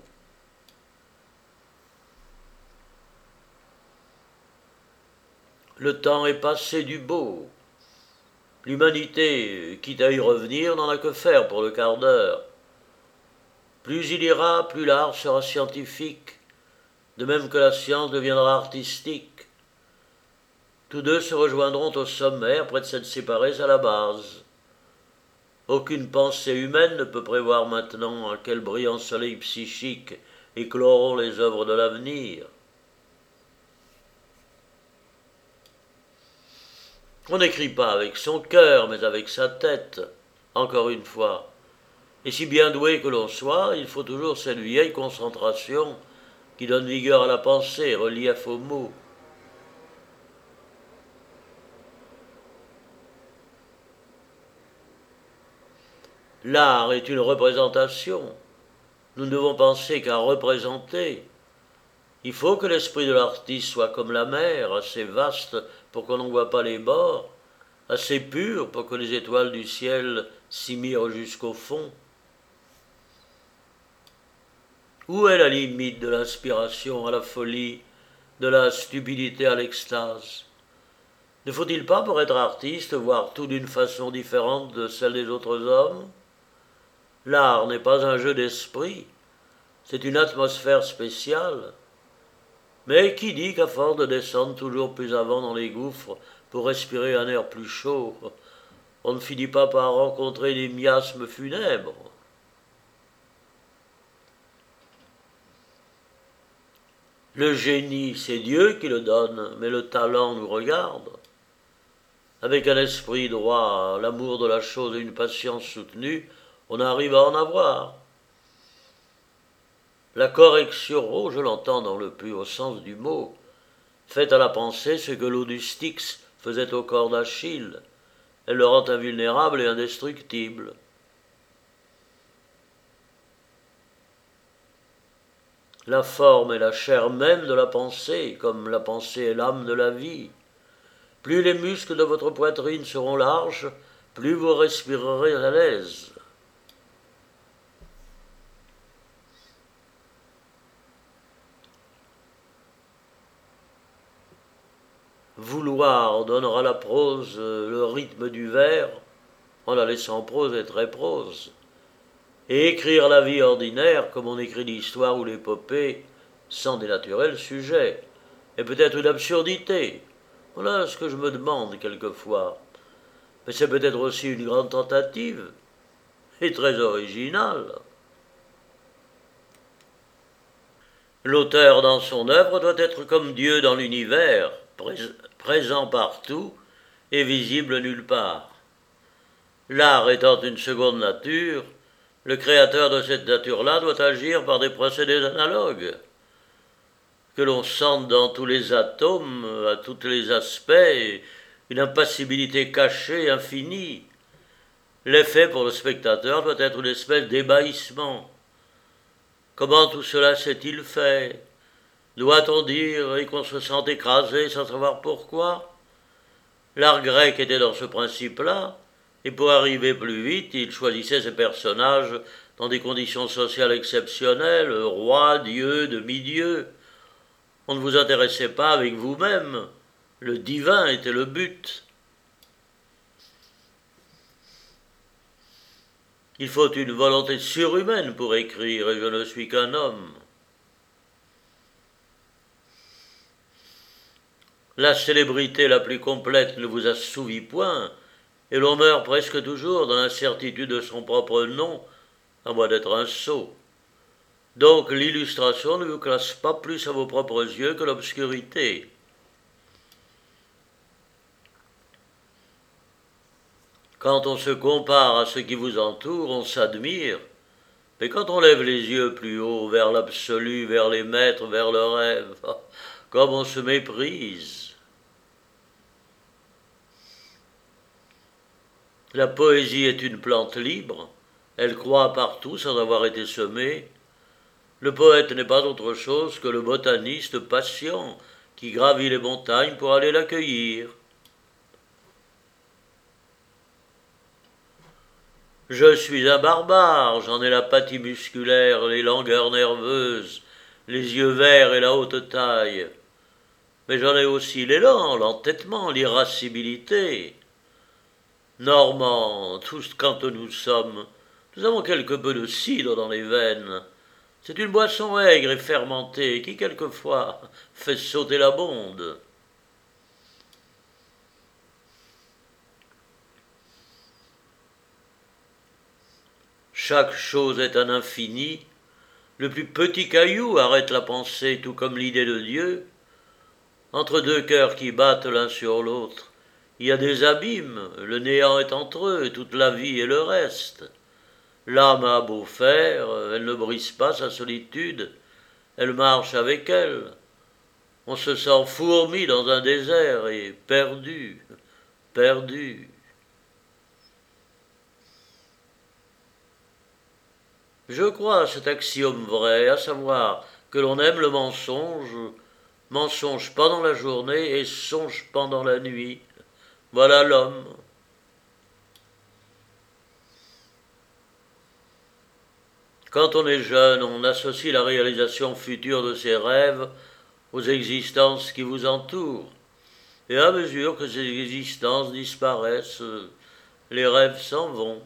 Le temps est passé du beau. L'humanité, quitte à y revenir, n'en a que faire pour le quart d'heure. Plus il ira, plus l'art sera scientifique, de même que la science deviendra artistique. Tous deux se rejoindront au sommaire près de s'être séparés à la base. Aucune pensée humaine ne peut prévoir maintenant à quel brillant soleil psychique écloront les œuvres de l'avenir. On n'écrit pas avec son cœur, mais avec sa tête, encore une fois. Et si bien doué que l'on soit, il faut toujours cette vieille concentration qui donne vigueur à la pensée, relief aux mots. L'art est une représentation. Nous ne devons penser qu'à représenter. Il faut que l'esprit de l'artiste soit comme la mer, assez vaste pour qu'on n'en voit pas les bords, assez pur pour que les étoiles du ciel s'y mirent jusqu'au fond. Où est la limite de l'inspiration à la folie, de la stupidité à l'extase? Ne faut-il pas, pour être artiste, voir tout d'une façon différente de celle des autres hommes? L'art n'est pas un jeu d'esprit, c'est une atmosphère spéciale. Mais qui dit qu'à force de descendre toujours plus avant dans les gouffres pour respirer un air plus chaud, on ne finit pas par rencontrer des miasmes funèbres? Le génie, c'est Dieu qui le donne, mais le talent nous regarde. Avec un esprit droit, l'amour de la chose et une patience soutenue, on arrive à en avoir. La correction, oh, je l'entends dans le plus haut sens du mot, fait à la pensée ce que l'eau du Styx faisait au corps d'Achille. Elle le rend invulnérable et indestructible. La forme est la chair même de la pensée, comme la pensée est l'âme de la vie. Plus les muscles de votre poitrine seront larges, plus vous respirerez à l'aise. Vouloir donnera à la prose le rythme du vers, en la laissant prose et très prose. Et écrire la vie ordinaire, comme on écrit l'histoire ou l'épopée, sans dénaturer le sujet, est peut-être une absurdité. Voilà ce que je me demande quelquefois. Mais c'est peut-être aussi une grande tentative, et très originale. L'auteur dans son œuvre doit être comme Dieu dans l'univers, présent partout et visible nulle part. L'art étant une seconde nature, le créateur de cette nature-là doit agir par des procédés analogues, que l'on sente dans tous les atomes, à tous les aspects, une impassibilité cachée, infinie. L'effet pour le spectateur doit être une espèce d'ébahissement. Comment tout cela s'est-il fait? Doit-on dire et qu'on se sent écrasé sans savoir pourquoi? L'art grec était dans ce principe-là, et pour arriver plus vite, il choisissait ses personnages dans des conditions sociales exceptionnelles, rois, dieux, demi-dieux. On ne vous intéressait pas avec vous-même, le divin était le but. Il faut une volonté surhumaine pour écrire, et je ne suis qu'un homme. La célébrité la plus complète ne vous assouvit point, et l'on meurt presque toujours dans l'incertitude de son propre nom, à moins d'être un sot. Donc l'illustration ne vous classe pas plus à vos propres yeux que l'obscurité. Quand on se compare à ce qui vous entoure, on s'admire, mais quand on lève les yeux plus haut, vers l'absolu, vers les maîtres, vers le rêve, comme on se méprise. La poésie est une plante libre, elle croît partout sans avoir été semée. Le poète n'est pas autre chose que le botaniste patient qui gravit les montagnes pour aller l'accueillir. Je suis un barbare, j'en ai la pathie musculaire, les langueurs nerveuses, les yeux verts et la haute taille. Mais j'en ai aussi l'élan, l'entêtement, l'irascibilité. Normands, tous quand nous sommes, nous avons quelque peu de cidre dans les veines. C'est une boisson aigre et fermentée qui, quelquefois, fait sauter la bonde. Chaque chose est un infini. Le plus petit caillou arrête la pensée, tout comme l'idée de Dieu. Entre deux cœurs qui battent l'un sur l'autre, Il y a des abîmes, le néant est entre eux, toute la vie et le reste. L'âme a beau faire, elle ne brise pas sa solitude, elle marche avec elle. On se sent fourmi dans un désert et perdu, perdu. Je crois à cet axiome vrai, à savoir que l'on aime le mensonge, mensonge pendant la journée et songe pendant la nuit. Voilà l'homme. Quand on est jeune, on associe la réalisation future de ses rêves aux existences qui vous entourent. Et à mesure que ces existences disparaissent, les rêves s'en vont.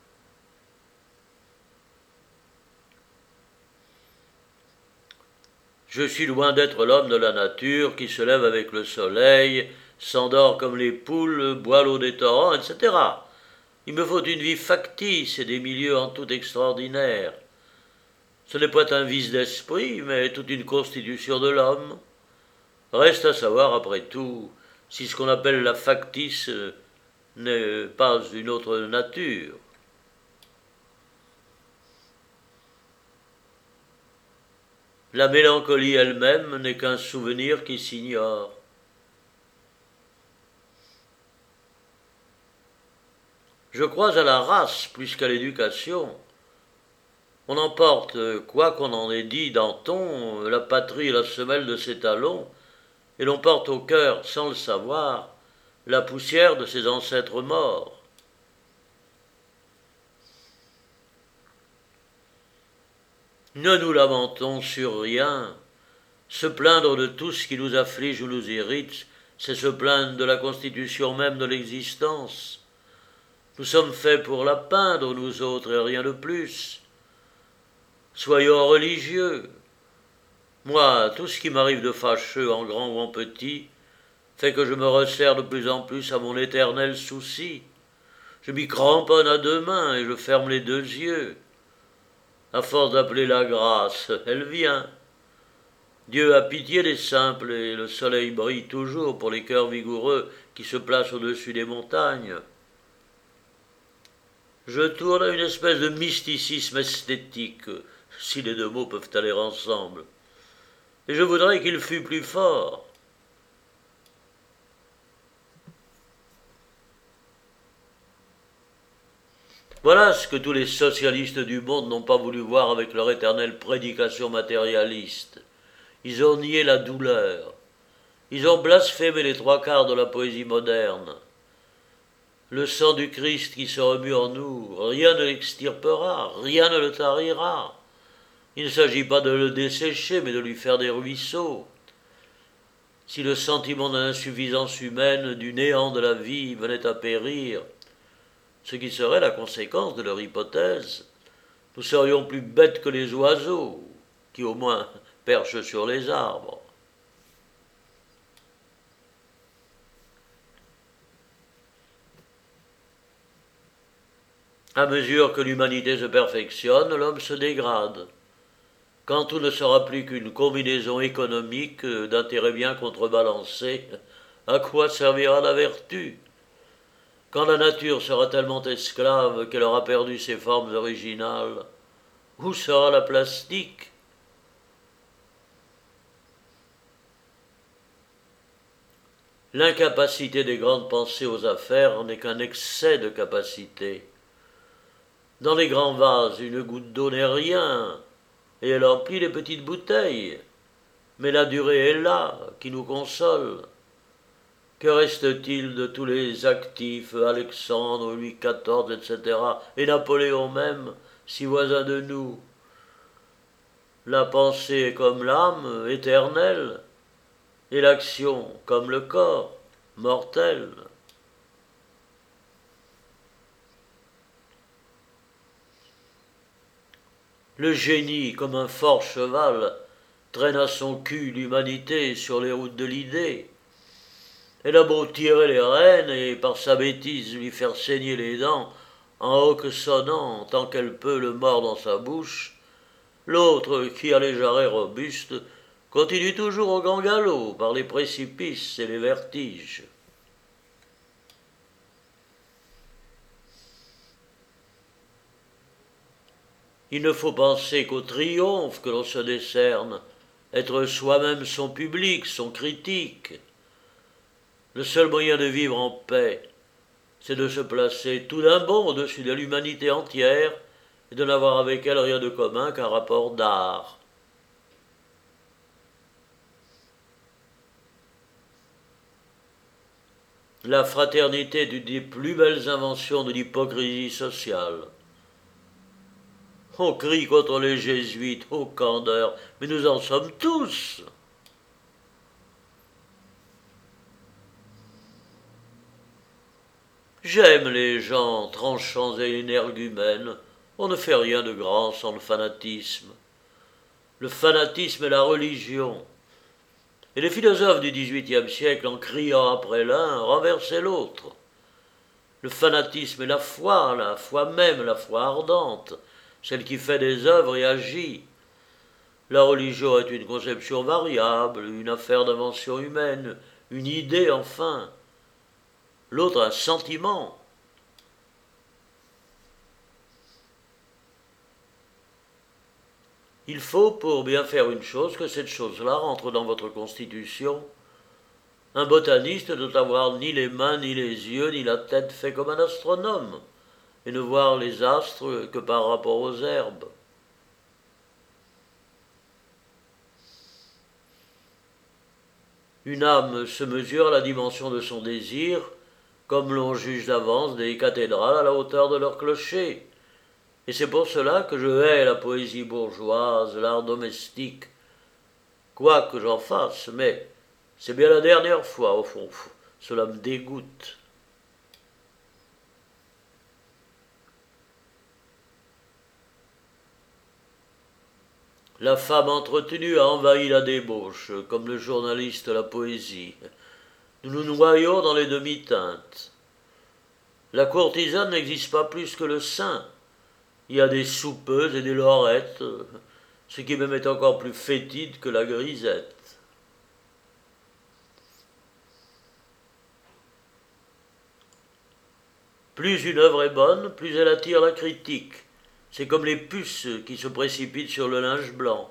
Je suis loin d'être l'homme de la nature qui se lève avec le soleil, s'endort comme les poules, boit l'eau des torrents, etc. Il me faut une vie factice et des milieux en tout extraordinaires. Ce n'est pas un vice d'esprit, mais toute une constitution de l'homme. Reste à savoir, après tout, si ce qu'on appelle la factice n'est pas une autre nature. La mélancolie elle-même n'est qu'un souvenir qui s'ignore. Je crois à la race plus qu'à l'éducation. On emporte, quoi qu'on en ait dit, Danton, la patrie et la semelle de ses talons, et l'on porte au cœur, sans le savoir, la poussière de ses ancêtres morts. Ne nous lamentons sur rien. Se plaindre de tout ce qui nous afflige ou nous irrite, c'est se plaindre de la constitution même de l'existence. Nous sommes faits pour la peindre, nous autres, et rien de plus. Soyons religieux. Moi, tout ce qui m'arrive de fâcheux, en grand ou en petit, fait que je me resserre de plus en plus à mon éternel souci. Je m'y cramponne à deux mains et je ferme les deux yeux. À force d'appeler la grâce, elle vient. Dieu a pitié des simples et le soleil brille toujours pour les cœurs vigoureux qui se placent au-dessus des montagnes. Je tourne à une espèce de mysticisme esthétique, si les deux mots peuvent aller ensemble. Et je voudrais qu'il fût plus fort. Voilà ce que tous les socialistes du monde n'ont pas voulu voir avec leur éternelle prédication matérialiste. Ils ont nié la douleur. Ils ont blasphémé les trois quarts de la poésie moderne. Le sang du Christ qui se remue en nous, rien ne l'extirpera, rien ne le tarira. Il ne s'agit pas de le dessécher, mais de lui faire des ruisseaux. Si le sentiment de l'insuffisance humaine, du néant de la vie venait à périr, ce qui serait la conséquence de leur hypothèse, nous serions plus bêtes que les oiseaux, qui au moins perchent sur les arbres. À mesure que l'humanité se perfectionne, l'homme se dégrade. Quand tout ne sera plus qu'une combinaison économique d'intérêts bien contrebalancés, à quoi servira la vertu? Quand la nature sera tellement esclave qu'elle aura perdu ses formes originales, où sera la plastique? L'incapacité des grandes pensées aux affaires n'est qu'un excès de capacité. Dans les grands vases, une goutte d'eau n'est rien, et elle emplit les petites bouteilles. Mais la durée est là, qui nous console. Que reste-t-il de tous les actifs, Alexandre, Louis XIV, etc., et Napoléon même, si voisins de nous? La pensée est comme l'âme, éternelle, et l'action comme le corps, mortel. Le génie, comme un fort cheval, traîne à son cul l'humanité sur les routes de l'idée. Elle a beau tirer les rênes et par sa bêtise lui faire saigner les dents en hoque sonnant tant qu'elle peut le mord dans sa bouche, l'autre, qui a les jarrets robustes, continue toujours au grand galop par les précipices et les vertiges. Il ne faut penser qu'au triomphe que l'on se décerne, être soi-même son public, son critique. Le seul moyen de vivre en paix, c'est de se placer tout d'un bond au-dessus de l'humanité entière et de n'avoir avec elle rien de commun qu'un rapport d'art. La fraternité est une des plus belles inventions de l'hypocrisie sociale. On crie contre les jésuites, ô candeur, mais nous en sommes tous. J'aime les gens tranchants et énergumènes. On ne fait rien de grand sans le fanatisme. Le fanatisme est la religion. Et les philosophes du XVIIIe siècle, en criant après l'un, renversaient l'autre. Le fanatisme est la foi même, la foi ardente, celle qui fait des œuvres et agit. La religion est une conception variable, une affaire d'invention humaine, une idée enfin. L'autre un sentiment. Il faut, pour bien faire une chose, que cette chose-là rentre dans votre constitution. Un botaniste ne doit avoir ni les mains, ni les yeux, ni la tête fait comme un astronome, et ne voir les astres que par rapport aux herbes. Une âme se mesure à la dimension de son désir, comme l'on juge d'avance des cathédrales à la hauteur de leur clocher. Et c'est pour cela que je hais la poésie bourgeoise, l'art domestique, quoi que j'en fasse, mais c'est bien la dernière fois, au fond, cela me dégoûte. La femme entretenue a envahi la débauche, comme le journaliste la poésie. Nous nous noyons dans les demi-teintes. La courtisane n'existe pas plus que le saint. Il y a des soupeuses et des lorettes, ce qui même est encore plus fétide que la grisette. Plus une œuvre est bonne, plus elle attire la critique. C'est comme les puces qui se précipitent sur le linge blanc.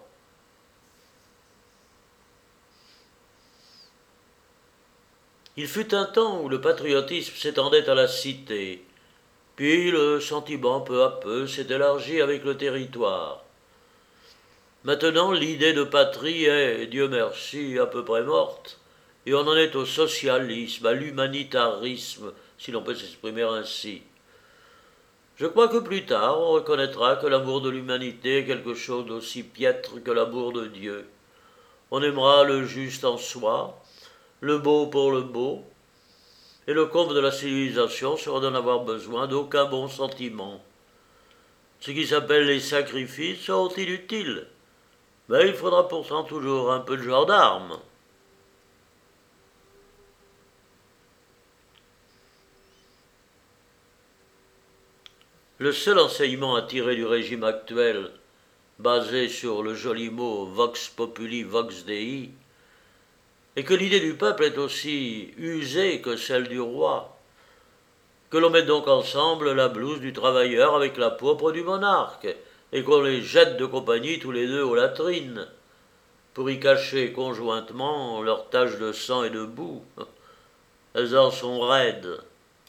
Il fut un temps où le patriotisme s'étendait à la cité, puis le sentiment peu à peu s'est élargi avec le territoire. Maintenant, l'idée de patrie est, Dieu merci, à peu près morte, et on en est au socialisme, à l'humanitarisme, si l'on peut s'exprimer ainsi. Je crois que plus tard, on reconnaîtra que l'amour de l'humanité est quelque chose d'aussi piètre que l'amour de Dieu. On aimera le juste en soi, le beau pour le beau, et le comble de la civilisation sera de n'avoir besoin d'aucun bon sentiment. Ce qui s'appelle les sacrifices seront inutiles, mais il faudra pourtant toujours un peu de gendarme. Le seul enseignement à tirer du régime actuel, basé sur le joli mot vox populi vox dei, est que l'idée du peuple est aussi usée que celle du roi, que l'on mette donc ensemble la blouse du travailleur avec la pourpre du monarque, et qu'on les jette de compagnie tous les deux aux latrines, pour y cacher conjointement leurs taches de sang et de boue. Elles en sont raides.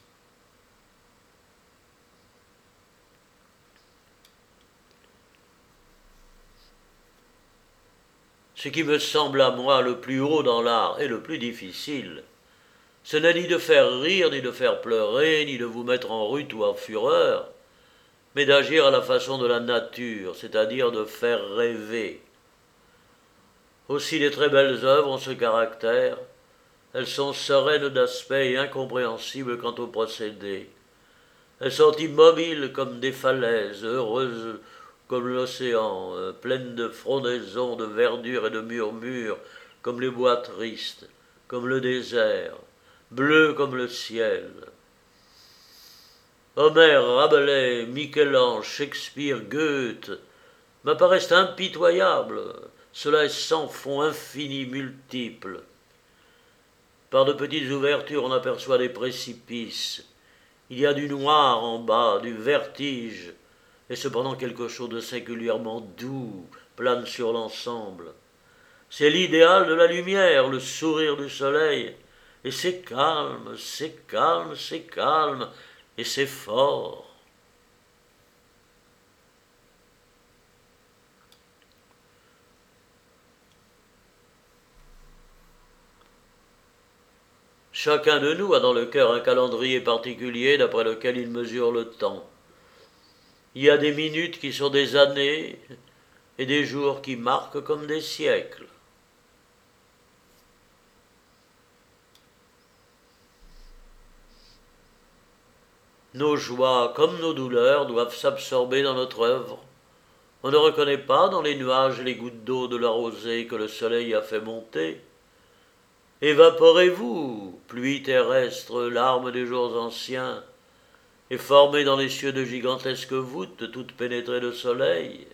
Ce qui me semble à moi le plus haut dans l'art et le plus difficile, ce n'est ni de faire rire, ni de faire pleurer, ni de vous mettre en rute ou en fureur, mais d'agir à la façon de la nature, c'est-à-dire de faire rêver. Aussi les très belles œuvres ont ce caractère, elles sont sereines d'aspect et incompréhensibles quant au procédé. Elles sont immobiles comme des falaises, heureuses comme l'océan, pleines de frondaisons, de verdure et de murmures, comme les bois tristes, comme le désert, bleues comme le ciel. Homère, Rabelais, Michel-Ange, Shakespeare, Goethe m'apparaissent impitoyables. Cela est sans fond infini, multiple. Par de petites ouvertures, on aperçoit des précipices. Il y a du noir en bas, du vertige, et cependant quelque chose de singulièrement doux plane sur l'ensemble. C'est l'idéal de la lumière, le sourire du soleil, et c'est calme, c'est calme, c'est calme, et c'est fort. Chacun de nous a dans le cœur un calendrier particulier d'après lequel il mesure le temps. Il y a des minutes qui sont des années et des jours qui marquent comme des siècles. Nos joies comme nos douleurs doivent s'absorber dans notre œuvre. On ne reconnaît pas dans les nuages les gouttes d'eau de la rosée que le soleil a fait monter. Évaporez-vous, pluie terrestre, larmes des jours anciens, et formez dans les cieux de gigantesques voûtes, toutes pénétrées de soleil.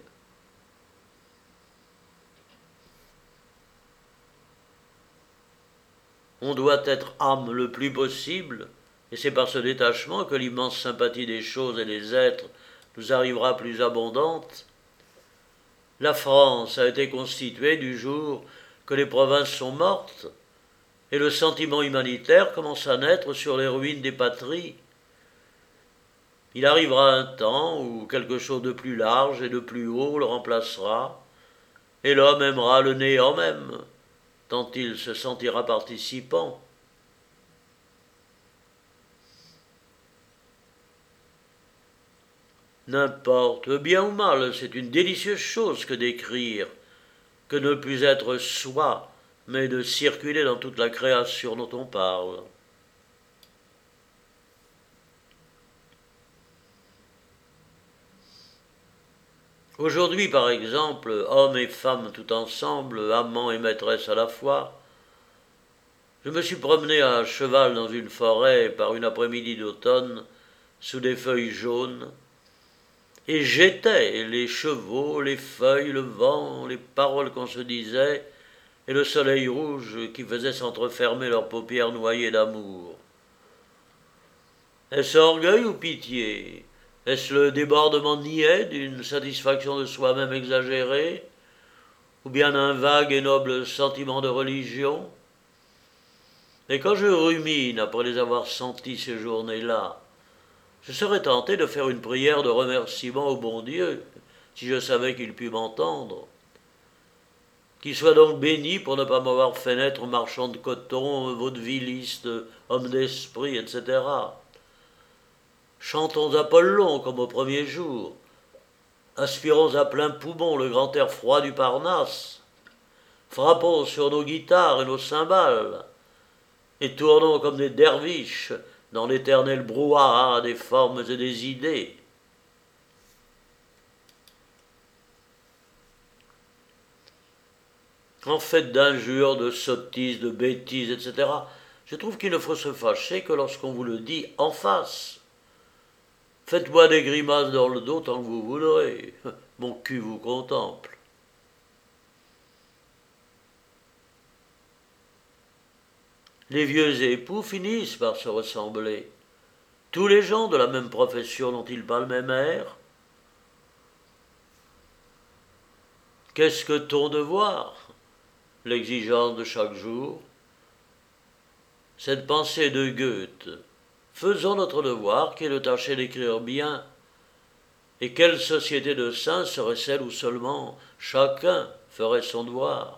On doit être âme le plus possible, et c'est par ce détachement que l'immense sympathie des choses et des êtres nous arrivera plus abondante. La France a été constituée du jour que les provinces sont mortes, et le sentiment humanitaire commence à naître sur les ruines des patries. Il arrivera un temps où quelque chose de plus large et de plus haut le remplacera, et l'homme aimera le néant même, tant il se sentira participant. N'importe, bien ou mal, c'est une délicieuse chose que d'écrire, que ne plus être soi, mais de circuler dans toute la création dont on parle. Aujourd'hui, par exemple, hommes et femmes tout ensemble, amants et maîtresses à la fois, je me suis promené à cheval dans une forêt par une après-midi d'automne, sous des feuilles jaunes, et j'étais les chevaux, les feuilles, le vent, les paroles qu'on se disait, et le soleil rouge qui faisait s'entrefermer leurs paupières noyées d'amour. Est-ce orgueil ou pitié? Est-ce le débordement niais d'une satisfaction de soi-même exagérée? Ou bien un vague et noble sentiment de religion? Et quand je rumine après les avoir sentis ces journées-là, je serais tenté de faire une prière de remerciement au bon Dieu, si je savais qu'il pût m'entendre. Qu'il soit donc béni pour ne pas m'avoir fait naître marchand de coton, vaudevilliste, homme d'esprit, etc. Chantons Apollon comme au premier jour. Aspirons à plein poumon le grand air froid du Parnasse. Frappons sur nos guitares et nos cymbales. Et tournons comme des derviches dans l'éternel brouhaha des formes et des idées. En fait d'injures, de sottises, de bêtises, etc., je trouve qu'il ne faut se fâcher que lorsqu'on vous le dit en face. Faites-moi des grimaces dans le dos tant que vous voudrez. Mon cul vous contemple. Les vieux époux finissent par se ressembler. Tous les gens de la même profession n'ont-ils pas le même air? Qu'est-ce que ton devoir? L'exigence de chaque jour. Cette pensée de Goethe. Faisons notre devoir qui est de tâcher d'écrire bien. Et quelle société de saints serait celle où seulement chacun ferait son devoir?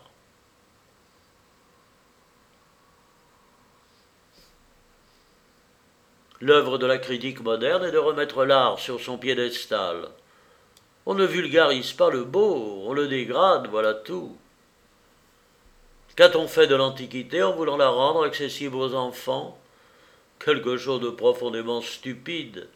L'œuvre de la critique moderne est de remettre l'art sur son piédestal. On ne vulgarise pas le beau, on le dégrade, voilà tout. Qu'a-t-on fait de l'Antiquité en voulant la rendre accessible aux enfants? Quelque chose de profondément stupide.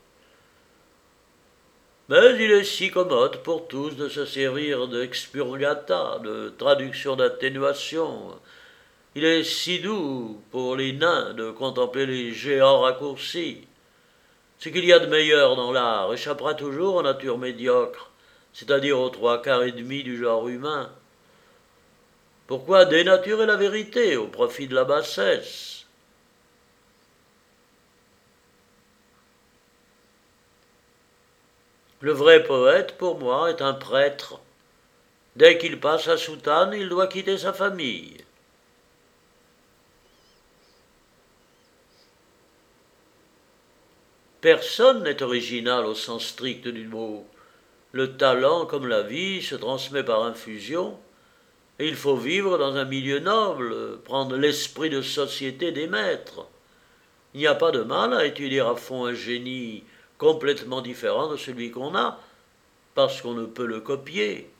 Mais il est si commode pour tous de se servir d'expurgata, de traduction d'atténuation. Il est si doux pour les nains de contempler les géants raccourcis. Ce qu'il y a de meilleur dans l'art échappera toujours aux natures médiocres, c'est-à-dire aux 3/4 du genre humain. Pourquoi dénaturer la vérité au profit de la bassesse? Le vrai poète, pour moi, est un prêtre. Dès qu'il passe à soutane, il doit quitter sa famille. Personne n'est original au sens strict du mot. Le talent, comme la vie, se transmet par infusion, et il faut vivre dans un milieu noble, prendre l'esprit de société des maîtres. Il n'y a pas de mal à étudier à fond un génie complètement différent de celui qu'on a, parce qu'on ne peut le copier.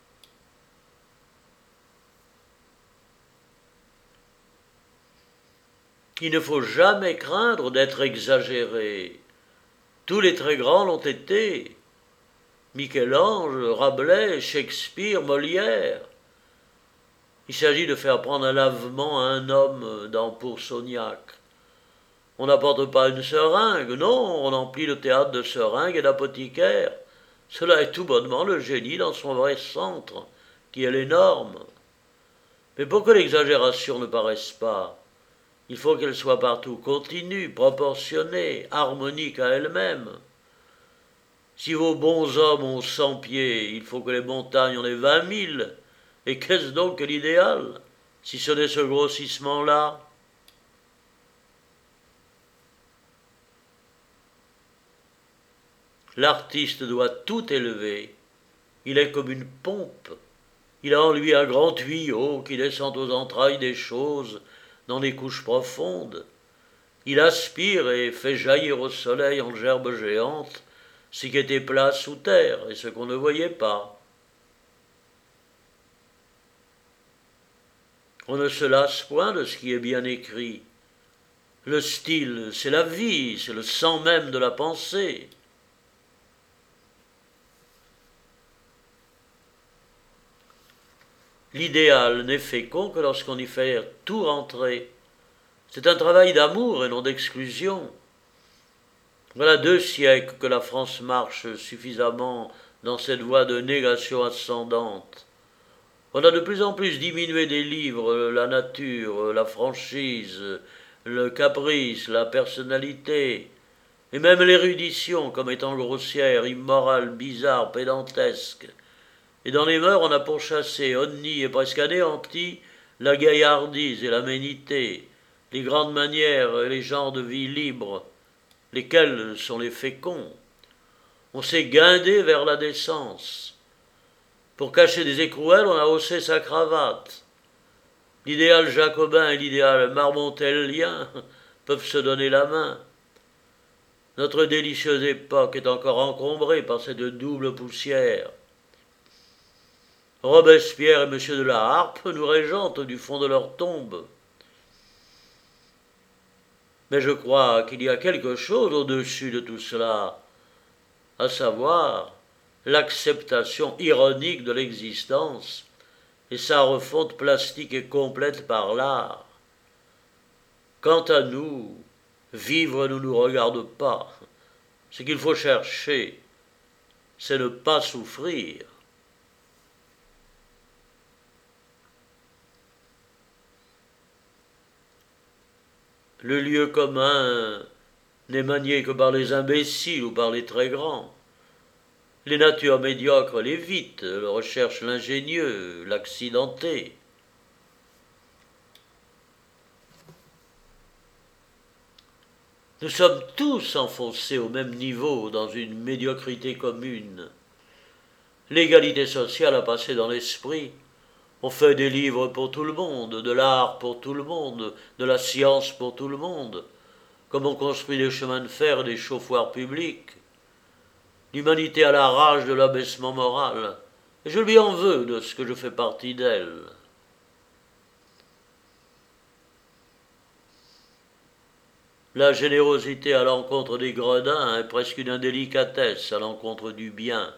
Il ne faut jamais craindre d'être exagéré. Tous les très grands l'ont été. Michel-Ange, Rabelais, Shakespeare, Molière. Il s'agit de faire prendre un lavement à un homme dans Pourceaugnac. On n'apporte pas une seringue, non, on emplit le théâtre de seringues et d'apothicaires. Cela est tout bonnement le génie dans son vrai centre, qui est l'énorme. Mais pour que l'exagération ne paraisse pas, il faut qu'elle soit partout continue, proportionnée, harmonique à elle-même. Si vos bons hommes ont 100 pieds, il faut que les montagnes en aient 20 000. Et qu'est-ce donc que l'idéal, si ce n'est ce grossissement-là? L'artiste doit tout élever. Il est comme une pompe. Il a en lui un grand tuyau qui descend aux entrailles des choses, dans les couches profondes. Il aspire et fait jaillir au soleil en gerbes géantes ce qui était plat sous terre et ce qu'on ne voyait pas. On ne se lasse point de ce qui est bien écrit. Le style, c'est la vie, c'est le sang même de la pensée. L'idéal n'est fécond que lorsqu'on y fait tout rentrer. C'est un travail d'amour et non d'exclusion. Voilà 2 siècles que la France marche suffisamment dans cette voie de négation ascendante. On a de plus en plus diminué des livres la nature, la franchise, le caprice, la personnalité, et même l'érudition comme étant grossière, immorale, bizarre, pédantesque. Et dans les mœurs, on a pourchassé, honni et presque anéanti la gaillardise et l'aménité, les grandes manières et les genres de vie libres, lesquels sont les féconds. On s'est guindé vers la décence. Pour cacher des écrouelles, on a haussé sa cravate. L'idéal jacobin et l'idéal marmontellien peuvent se donner la main. Notre délicieuse époque est encore encombrée par cette double poussière. Robespierre et M. de la Harpe nous régentent du fond de leur tombe. Mais je crois qu'il y a quelque chose au-dessus de tout cela, à savoir l'acceptation ironique de l'existence et sa refonte plastique et complète par l'art. Quant à nous, vivre ne nous regarde pas. Ce qu'il faut chercher, c'est ne pas souffrir. Le lieu commun n'est manié que par les imbéciles ou par les très grands. Les natures médiocres l'évitent, recherchent l'ingénieux, l'accidenté. Nous sommes tous enfoncés au même niveau dans une médiocrité commune. L'égalité sociale a passé dans l'esprit. On fait des livres pour tout le monde, de l'art pour tout le monde, de la science pour tout le monde, comme on construit des chemins de fer et des chauffoirs publics. L'humanité a la rage de l'abaissement moral, et je lui en veux de ce que je fais partie d'elle. La générosité à l'encontre des gredins est presque une indélicatesse à l'encontre du bien.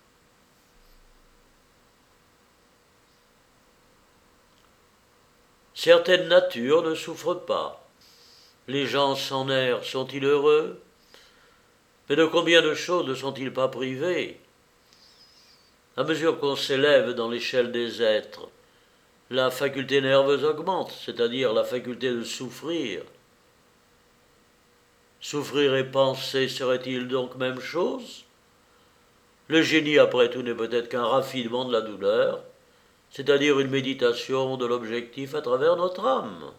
Certaines natures ne souffrent pas. Les gens sans nerfs sont-ils heureux? Mais de combien de choses ne sont-ils pas privés? À mesure qu'on s'élève dans l'échelle des êtres, la faculté nerveuse augmente, c'est-à-dire la faculté de souffrir. Souffrir et penser serait-il donc même chose? Le génie, après tout, n'est peut-être qu'un raffinement de la douleur, c'est-à-dire une méditation de l'objectif à travers notre âme.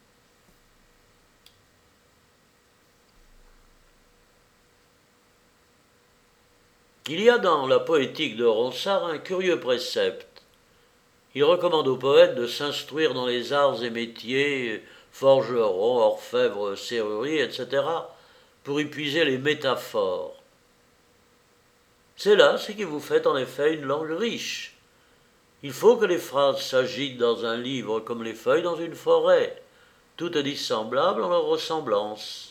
Il y a dans la poétique de Ronsard un curieux précepte. Il recommande aux poètes de s'instruire dans les arts et métiers, forgerons, orfèvres, serruriers, etc., pour y puiser les métaphores. C'est là ce qui vous fait en effet une langue riche. Il faut que les phrases s'agitent dans un livre comme les feuilles dans une forêt, toutes dissemblables en leur ressemblance.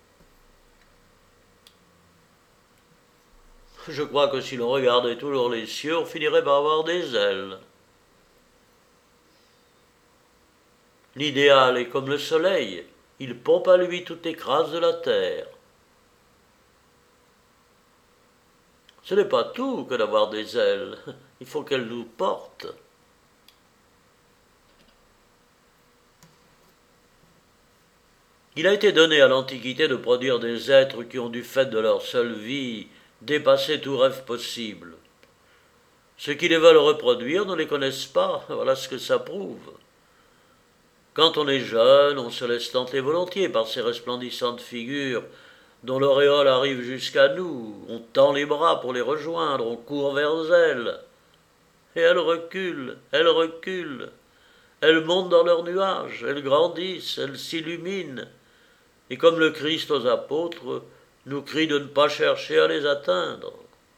Je crois que si l'on regardait toujours les cieux, on finirait par avoir des ailes. L'idéal est comme le soleil, il pompe à lui toutes les crasses de la terre. Ce n'est pas tout que d'avoir des ailes, il faut qu'elles nous portent. Il a été donné à l'Antiquité de produire des êtres qui ont, du fait de leur seule vie, dépassé tout rêve possible. Ceux qui les veulent reproduire ne les connaissent pas, voilà ce que ça prouve. Quand on est jeune, on se laisse tenter volontiers par ces resplendissantes figures dont l'auréole arrive jusqu'à nous, on tend les bras pour les rejoindre, on court vers elles. Et elles reculent, elles montent dans leurs nuages, elles grandissent, elles s'illuminent, et comme le Christ aux apôtres, nous crie de ne pas chercher à les atteindre.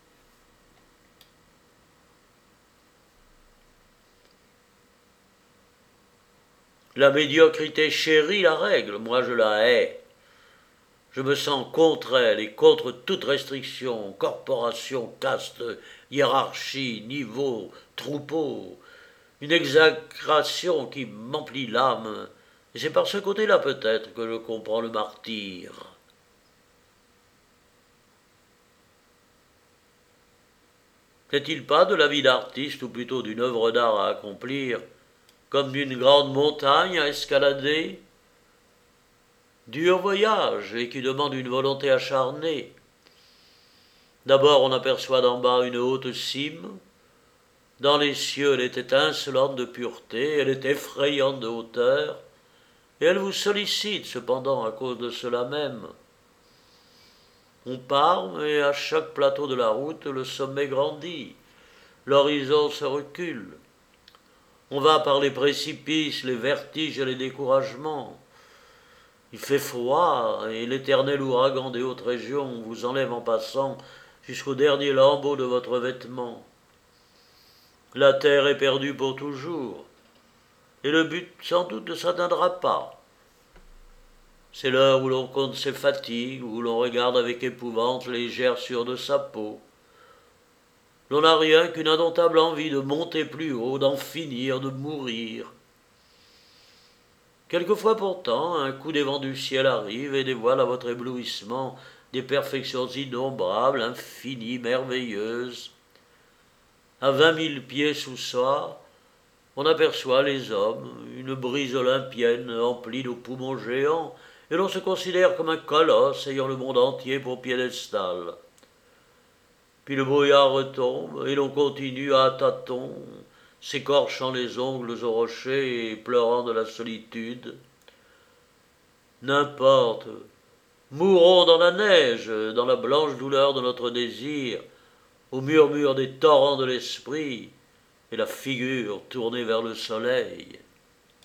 La médiocrité chérit la règle, moi je la hais. Je me sens contre elle et contre toute restriction, corporation, caste, hiérarchie, niveau, troupeau, une exécration qui m'emplit l'âme, et c'est par ce côté-là peut-être que je comprends le martyr. N'est-il pas de la vie d'artiste, ou plutôt d'une œuvre d'art à accomplir, comme d'une grande montagne à escalader? Dur voyage, et qui demande une volonté acharnée. D'abord on aperçoit d'en bas une haute cime. Dans les cieux elle est étincelante de pureté, elle est effrayante de hauteur, et elle vous sollicite cependant à cause de cela même. On part, mais à chaque plateau de la route, le sommet grandit, l'horizon se recule. On va par les précipices, les vertiges et les découragements. Il fait froid, et l'éternel ouragan des hautes régions vous enlève en passant jusqu'au dernier lambeau de votre vêtement. La terre est perdue pour toujours, et le but sans doute ne s'atteindra pas. C'est l'heure où l'on compte ses fatigues, où l'on regarde avec épouvante les gerçures de sa peau. L'on n'a rien qu'une indomptable envie de monter plus haut, d'en finir, de mourir. Quelquefois pourtant, un coup des vents du ciel arrive et dévoile à votre éblouissement des perfections innombrables, infinies, merveilleuses. À 20 000 pieds sous soi, on aperçoit les hommes, une brise olympienne emplit nos poumons géants, et l'on se considère comme un colosse ayant le monde entier pour piédestal. Puis le brouillard retombe, et l'on continue à tâtons, s'écorchant les ongles au rocher et pleurant de la solitude. N'importe, mourons dans la neige, dans la blanche douleur de notre désir, au murmure des torrents de l'esprit, et la figure tournée vers le soleil.